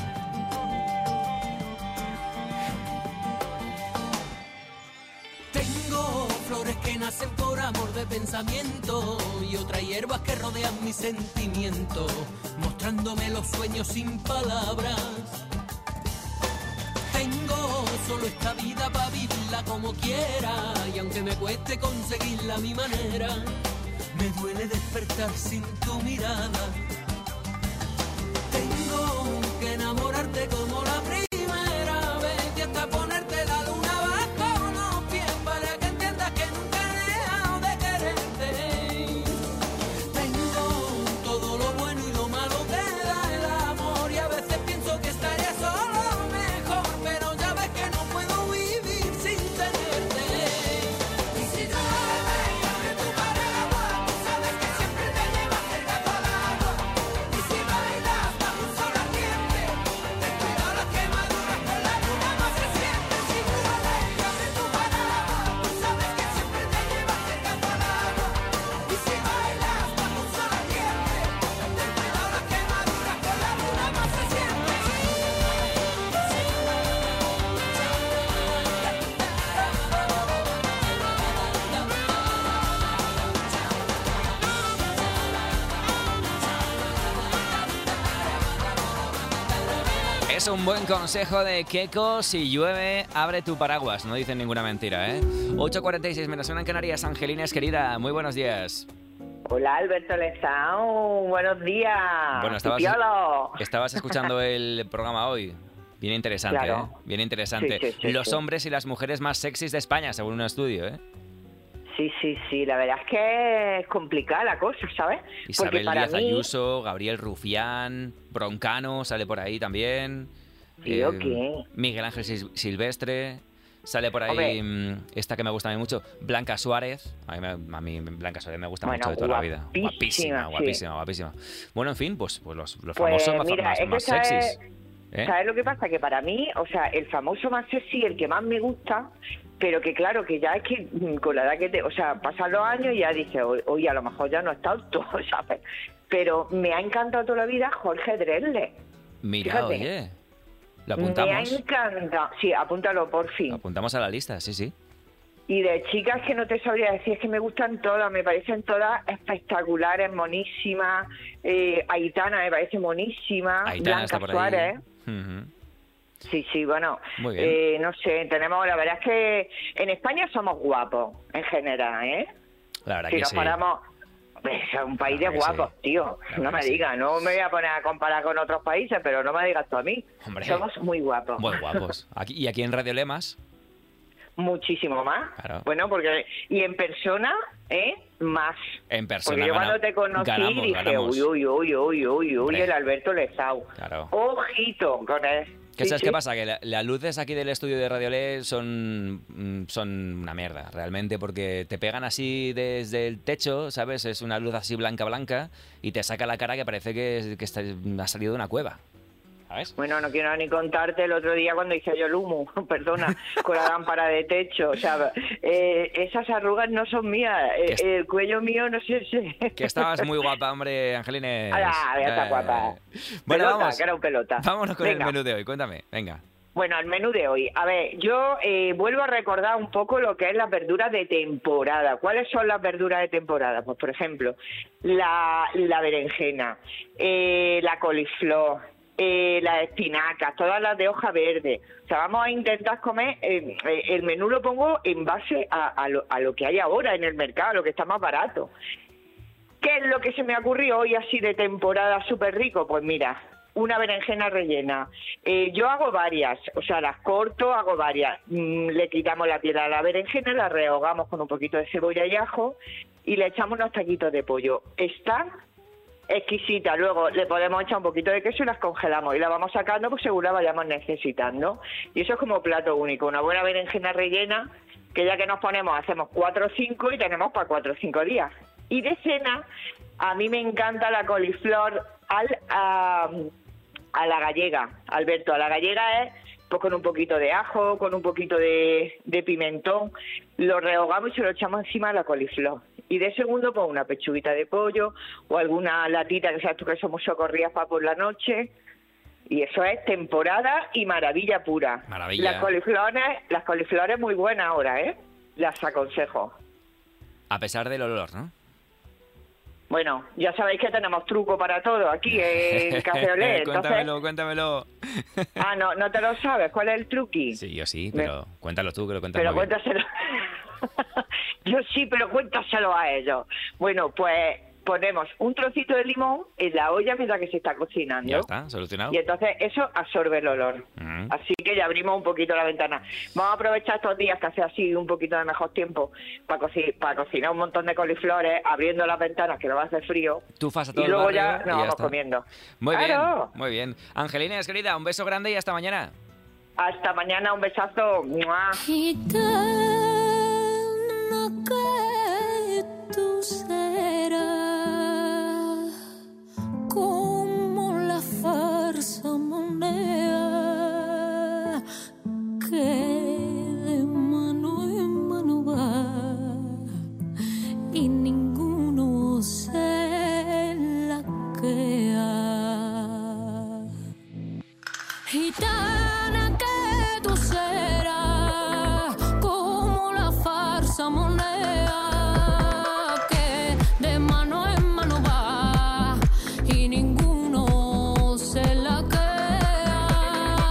Speaker 10: Tengo flores que nacen por amor de pensamiento, y otras hierbas que rodean mi sentimiento, mostrándome los sueños sin palabras. Tengo solo esta vida para vivirla como quiera, y aunque me cueste conseguirla a mi manera, me duele despertar sin tu mirada. Tengo que enamorarte como la primera vez, y hasta ponerte la luna bajo los pies, para que entiendas que nunca he dejado de quererte. Tengo todo lo bueno y lo malo que da el amor, y a veces pienso que estaría solo mejor, pero ya ves que no puedo vivir sin tenerte. Y si llueve y abre tu paraguas, tú sabes que siempre te llevas pegado al agua.
Speaker 2: Es un buen consejo de Keko. Si llueve, abre tu paraguas. No dicen ninguna mentira, ¿eh? ocho cuarenta y seis menos una en Canarias. Angelina, es querida. Muy buenos días.
Speaker 11: Hola, Alberto Lezao. Buenos días.
Speaker 2: Bueno, estabas,
Speaker 11: Pipiolo.
Speaker 2: estabas escuchando el programa hoy. Bien interesante,
Speaker 11: Claro.
Speaker 2: ¿eh? Bien interesante.
Speaker 11: Sí, sí, sí,
Speaker 2: Los
Speaker 11: sí.
Speaker 2: hombres y las mujeres más sexys de España, según un estudio, ¿eh?
Speaker 11: Sí, sí, sí. La verdad es que es complicada la cosa, ¿sabes? Porque
Speaker 2: Isabel
Speaker 11: para
Speaker 2: Díaz
Speaker 11: mí...
Speaker 2: Ayuso, Gabriel Rufián, Broncano, sale por ahí también.
Speaker 11: ¿Sí o qué?
Speaker 2: Miguel Ángel Sil- Silvestre. Sale por ahí
Speaker 11: Hombre.
Speaker 2: mm, esta que me gusta a mí mucho, Blanca Suárez. A mí, me- a mí Blanca Suárez me gusta
Speaker 11: Bueno,
Speaker 2: mucho de toda la vida.
Speaker 11: guapísima,
Speaker 2: Guapísima,
Speaker 11: sí.
Speaker 2: guapísima, guapísima. Bueno, en fin, pues, pues los, los
Speaker 11: Pues
Speaker 2: famosos más,
Speaker 11: mira,
Speaker 2: más-
Speaker 11: es que
Speaker 2: más
Speaker 11: sabes-
Speaker 2: sexys. ¿eh?
Speaker 11: ¿Sabes lo que pasa? Que para mí, o sea, el famoso más sexy, el que más me gusta, pero que claro, que ya es que mm, con la edad que te... O sea, pasan los años y ya dices, oye, a lo mejor ya no es tanto, ¿sabes? Pero me ha encantado toda la vida Jorge Drexler.
Speaker 2: Mira,
Speaker 11: fíjate.
Speaker 2: oye, lo
Speaker 11: Me ha
Speaker 2: apuntamos.
Speaker 11: encantado. Sí, apúntalo por fin.
Speaker 2: Lo apuntamos a la lista, sí, sí.
Speaker 11: Y de chicas que no te sabría decir, es que me gustan todas, me parecen todas espectaculares, monísimas. Eh, Aitana me parece monísima.
Speaker 2: Aitana
Speaker 11: Blanca
Speaker 2: está por ahí.
Speaker 11: Suárez.
Speaker 2: Ujú.
Speaker 11: Sí, sí, bueno,
Speaker 2: Muy bien.
Speaker 11: eh, no sé, tenemos, la verdad es que en España somos guapos, en general, ¿eh?
Speaker 2: La verdad
Speaker 11: Si
Speaker 2: que
Speaker 11: nos
Speaker 2: sí.
Speaker 11: paramos, es un país de
Speaker 2: Claro que
Speaker 11: guapos, tío, no me digas, no me voy a poner a comparar con otros países, pero no me digas tú a mí,
Speaker 2: Hombre.
Speaker 11: somos muy guapos.
Speaker 2: Muy guapos. Aquí, y aquí en Radio Lemas,
Speaker 11: Muchísimo más.
Speaker 2: Claro.
Speaker 11: Bueno, porque, y en persona, ¿eh? Más.
Speaker 2: en persona.
Speaker 11: Porque yo
Speaker 2: gana-
Speaker 11: cuando te conocí
Speaker 2: ganamos,
Speaker 11: dije,
Speaker 2: ganamos.
Speaker 11: uy, uy, uy, uy, uy, uy,
Speaker 2: Hombre.
Speaker 11: el Alberto Lezao.
Speaker 2: Claro.
Speaker 11: Ojito con él.
Speaker 2: ¿Qué
Speaker 11: Sí,
Speaker 2: sabes
Speaker 11: sí.
Speaker 2: qué pasa? Que la- las luces aquí del estudio de Radio Le son, mm, son una mierda, realmente, porque te pegan así desde el techo, ¿sabes? Es una luz así blanca, blanca, y te saca la cara que parece que, que está, ha salido de una cueva, ¿sabes?
Speaker 11: Bueno, no quiero ni contarte el otro día cuando hice yo el humo, perdona, con la lámpara de techo. O sea, eh, esas arrugas no son mías. eh,
Speaker 2: Que es-
Speaker 11: el cuello mío no sé si...
Speaker 2: Que estabas muy guapa, hombre, Angelines.
Speaker 11: Ala, ya está
Speaker 2: Eh,
Speaker 11: guapa.
Speaker 2: Bueno,
Speaker 11: Pelota,
Speaker 2: vamos.
Speaker 11: que era un pelota.
Speaker 2: Vámonos con
Speaker 11: Venga.
Speaker 2: el menú de hoy, cuéntame, venga.
Speaker 11: Bueno, el menú de hoy. A ver, yo eh, vuelvo a recordar un poco lo que es las verduras de temporada. ¿Cuáles son las verduras de temporada? Pues, por ejemplo, la, la berenjena, eh, la coliflor, eh, las espinacas, todas las de hoja verde. O sea, vamos a intentar comer, eh, eh, el menú lo pongo en base a, a, lo, a lo que hay ahora en el mercado, a lo que está más barato. ¿Qué es lo que se me ocurrió hoy así de temporada súper rico? Pues mira, una berenjena rellena. Eh, yo hago varias, o sea, las corto, hago varias. Mm, le quitamos la piel a la berenjena, la rehogamos con un poquito de cebolla y ajo y le echamos unos taquitos de pollo. Está exquisita. Luego le podemos echar un poquito de queso y las congelamos y la vamos sacando pues según la vayamos necesitando. Y eso es como plato único, una buena berenjena rellena que ya que nos ponemos hacemos cuatro o cinco y tenemos para cuatro o cinco días. Y de cena, a mí me encanta la coliflor al, a, a la gallega, Alberto. A la gallega es pues con un poquito de ajo, con un poquito de, de pimentón. Lo rehogamos y se lo echamos encima de la coliflor. Y de segundo, pues una pechuguita de pollo o alguna latita que sabes tú que somos socorridas para por la noche. Y eso es temporada y maravilla pura.
Speaker 2: Maravilla.
Speaker 11: Las coliflores, las coliflores muy buenas ahora, ¿eh? Las aconsejo.
Speaker 2: A pesar del olor, ¿no?
Speaker 11: Bueno, ya sabéis que tenemos truco para todo aquí en Café Olé. Entonces,
Speaker 2: cuéntamelo, cuéntamelo.
Speaker 11: ah, no, no te lo sabes. ¿Cuál es el truqui?
Speaker 2: Sí, yo sí, pero cuéntalo tú, que lo cuentas
Speaker 11: Pero
Speaker 2: muy bien.
Speaker 11: cuéntaselo. Yo sí, pero cuéntaselo a ellos. Bueno, pues ponemos un trocito de limón en la olla mientras que se está cocinando.
Speaker 2: Ya está, solucionado.
Speaker 11: Y entonces eso absorbe el olor.
Speaker 2: Mm.
Speaker 11: Así que ya abrimos un poquito la ventana. Vamos a aprovechar estos días que hace así un poquito de mejor tiempo para, coci- para cocinar un montón de coliflores, abriendo las ventanas que no va a hacer frío.
Speaker 2: Tú fas a todo
Speaker 11: Y
Speaker 2: el
Speaker 11: luego
Speaker 2: barrio
Speaker 11: ya
Speaker 2: y
Speaker 11: nos
Speaker 2: ya
Speaker 11: vamos
Speaker 2: está.
Speaker 11: comiendo.
Speaker 2: Muy
Speaker 11: ¡Claro!
Speaker 2: bien, muy bien. Angelines, querida, un beso grande y hasta mañana.
Speaker 11: Hasta mañana, un besazo. ¡Mua!
Speaker 4: Gitana que tú serás como la farsa moneda que de mano en mano va y ninguno se la queda. Gitana que tú serás como la farsa moneda que de mano en mano va y ninguno se la queda.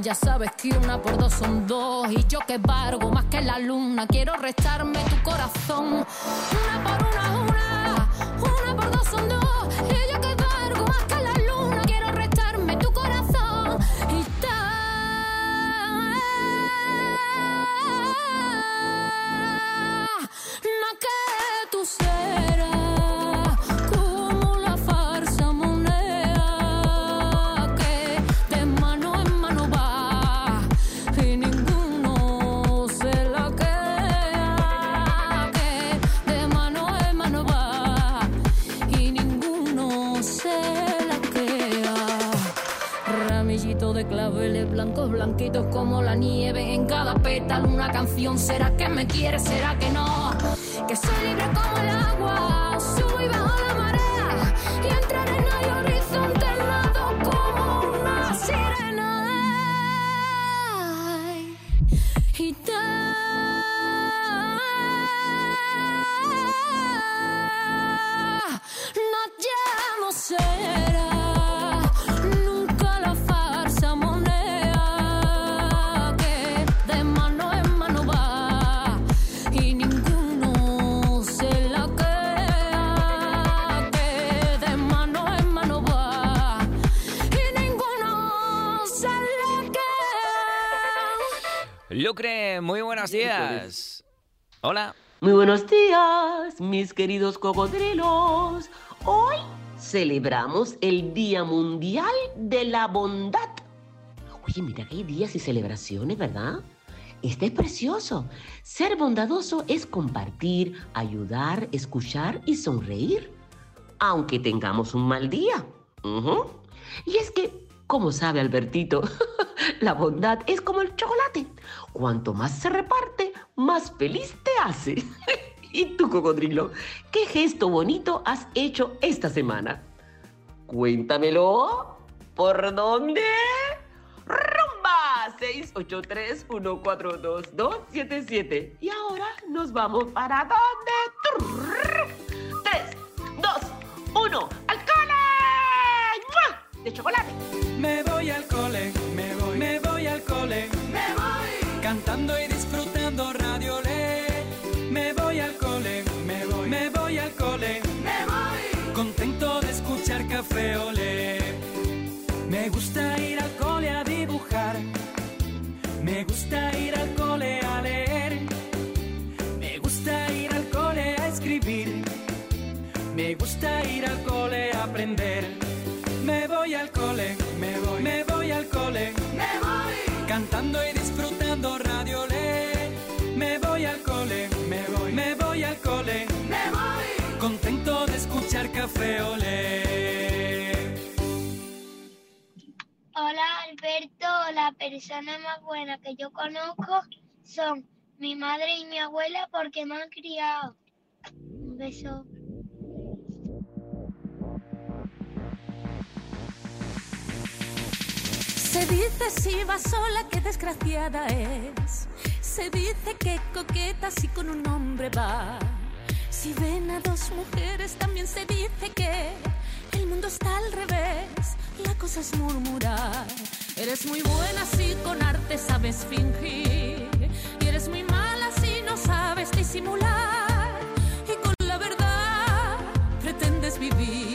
Speaker 12: Ya sabes que una por dos son dos y yo que valgo más que la luna. Quiero restarme tu corazón. Una por una, una, una por dos son dos y yo que valgo más que la luna. Quiero restarme tu corazón y tal. No que tú serás como la farsa moneda que de mano en mano va y ninguno se la queda. Que de mano en mano va y ninguno se la queda. Ramillito de claveles blancos, blanquitos como la nieve en cada pétalo. Una canción, ¿será que me quieres? ¿Será que no? Que soy libre como el agua, subo y bajo la marea y entre arena y horizonte nado como una sirena. Ay, y tal. No, ya no será nunca la farsa moneda que de mano en mano va y ninguno se la queda. Que de mano en mano va y ninguno se la queda.
Speaker 2: Lucre, muy buenos días. Hola.
Speaker 13: Muy buenos días, mis queridos cocodrilos. Hoy celebramos el Día Mundial de la Bondad. Oye, mira que hay días y celebraciones, ¿verdad? Este es precioso. Ser bondadoso es compartir, ayudar, escuchar y sonreír, aunque tengamos un mal día. Ujú. Y es que, como sabe Albertito, la bondad es como el chocolate. Cuanto más se reparte, más feliz te hace. ¿Y tú, cocodrilo, qué gesto bonito has hecho esta semana? Cuéntamelo. ¿Por dónde? ¡Rumba! seis ocho tres, uno cuatro dos, dos siete siete. Y ahora nos vamos para dónde. tres, dos, uno. ¡Al cole! ¡Mua! De chocolate.
Speaker 10: Me voy al cole, me voy, me voy al cole, me voy, cantando y disfrutando Radio Le. Me voy al cole, me voy, me voy al cole, me voy, contento de escuchar Café Olé. Me gusta ir al cole a dibujar, me gusta ir al cole a leer, me gusta ir al cole a escribir, me gusta ir al cole a aprender. Me voy al cole, me voy, me voy al cole, me voy, cantando y disfrutando Radio Le. Me voy al cole, me voy, me voy al cole, me voy, contento de escuchar Café Olé.
Speaker 14: Hola Alberto, la persona más buena que yo conozco son mi madre y mi abuela porque me han criado. Un beso.
Speaker 12: Se dice si va sola que desgraciada es. Se dice que coqueta si con un hombre va. Si ven a dos mujeres también se dice que el mundo está al revés. La cosa es murmurar. Eres muy buena si con arte sabes fingir. Y eres muy mala si no sabes disimular. Y con la verdad pretendes vivir.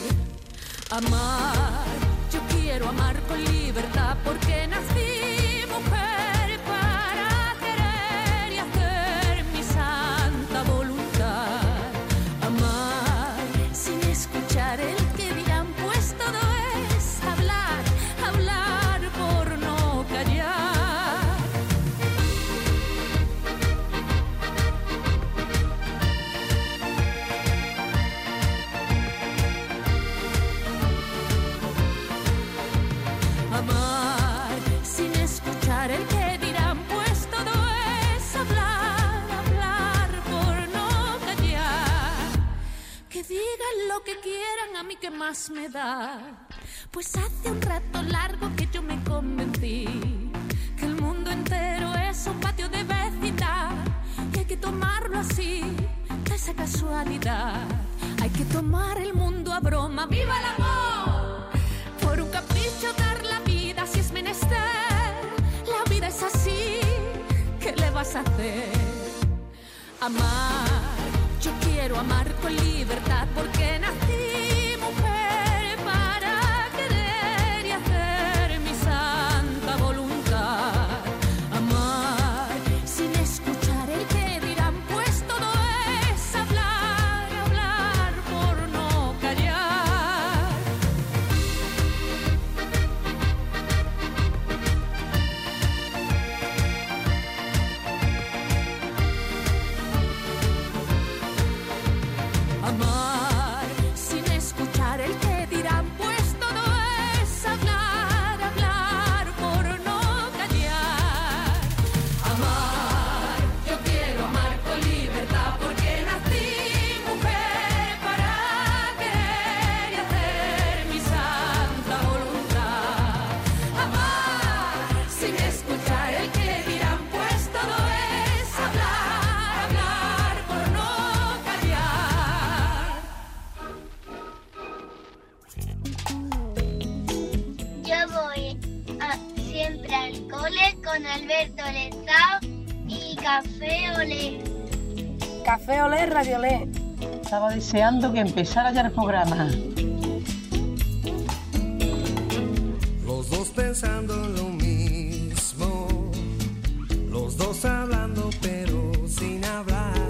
Speaker 12: Amar. Yo quiero amar con libertad porque nací mujer para querer y hacer mi santa voluntad. Amar sin escuchar el que dirán, pues todo es hablar, hablar por no callar. Amar sin escuchar el que dirán, pues todo es hablar, hablar por no callar. Que digan lo que quieran, a mí que más me da. Pues hace un rato largo que yo me convencí que el mundo entero es un patio de vecindad. Y hay que tomarlo así, de esa casualidad. Hay que tomar el mundo a broma. ¡Viva el amor! Por un capricho dar la vida si es menester. vas a hacer? Amar, yo quiero amar con libertad porque nací mujer para querer y hacer mi santa voluntad. Amar sin escuchar el que dirán, pues todo es hablar, hablar por no callar. Amar sin escuchar el que dirán, pues todo es hablar, hablar por no callar. Amar, yo quiero amar con libertad porque nací mujer para querer y hacer mi santa voluntad. Amar sin escuchar el que dirán, pues todo es hablar, hablar por no callar.
Speaker 14: Yo voy a- siempre al cole con Alberto Lezao y Café Olé.
Speaker 15: Café Olé, Radio Olé. Estaba deseando que empezara ya el programa.
Speaker 1: Los dos pensando en lo mismo, los dos hablando pero sin hablar.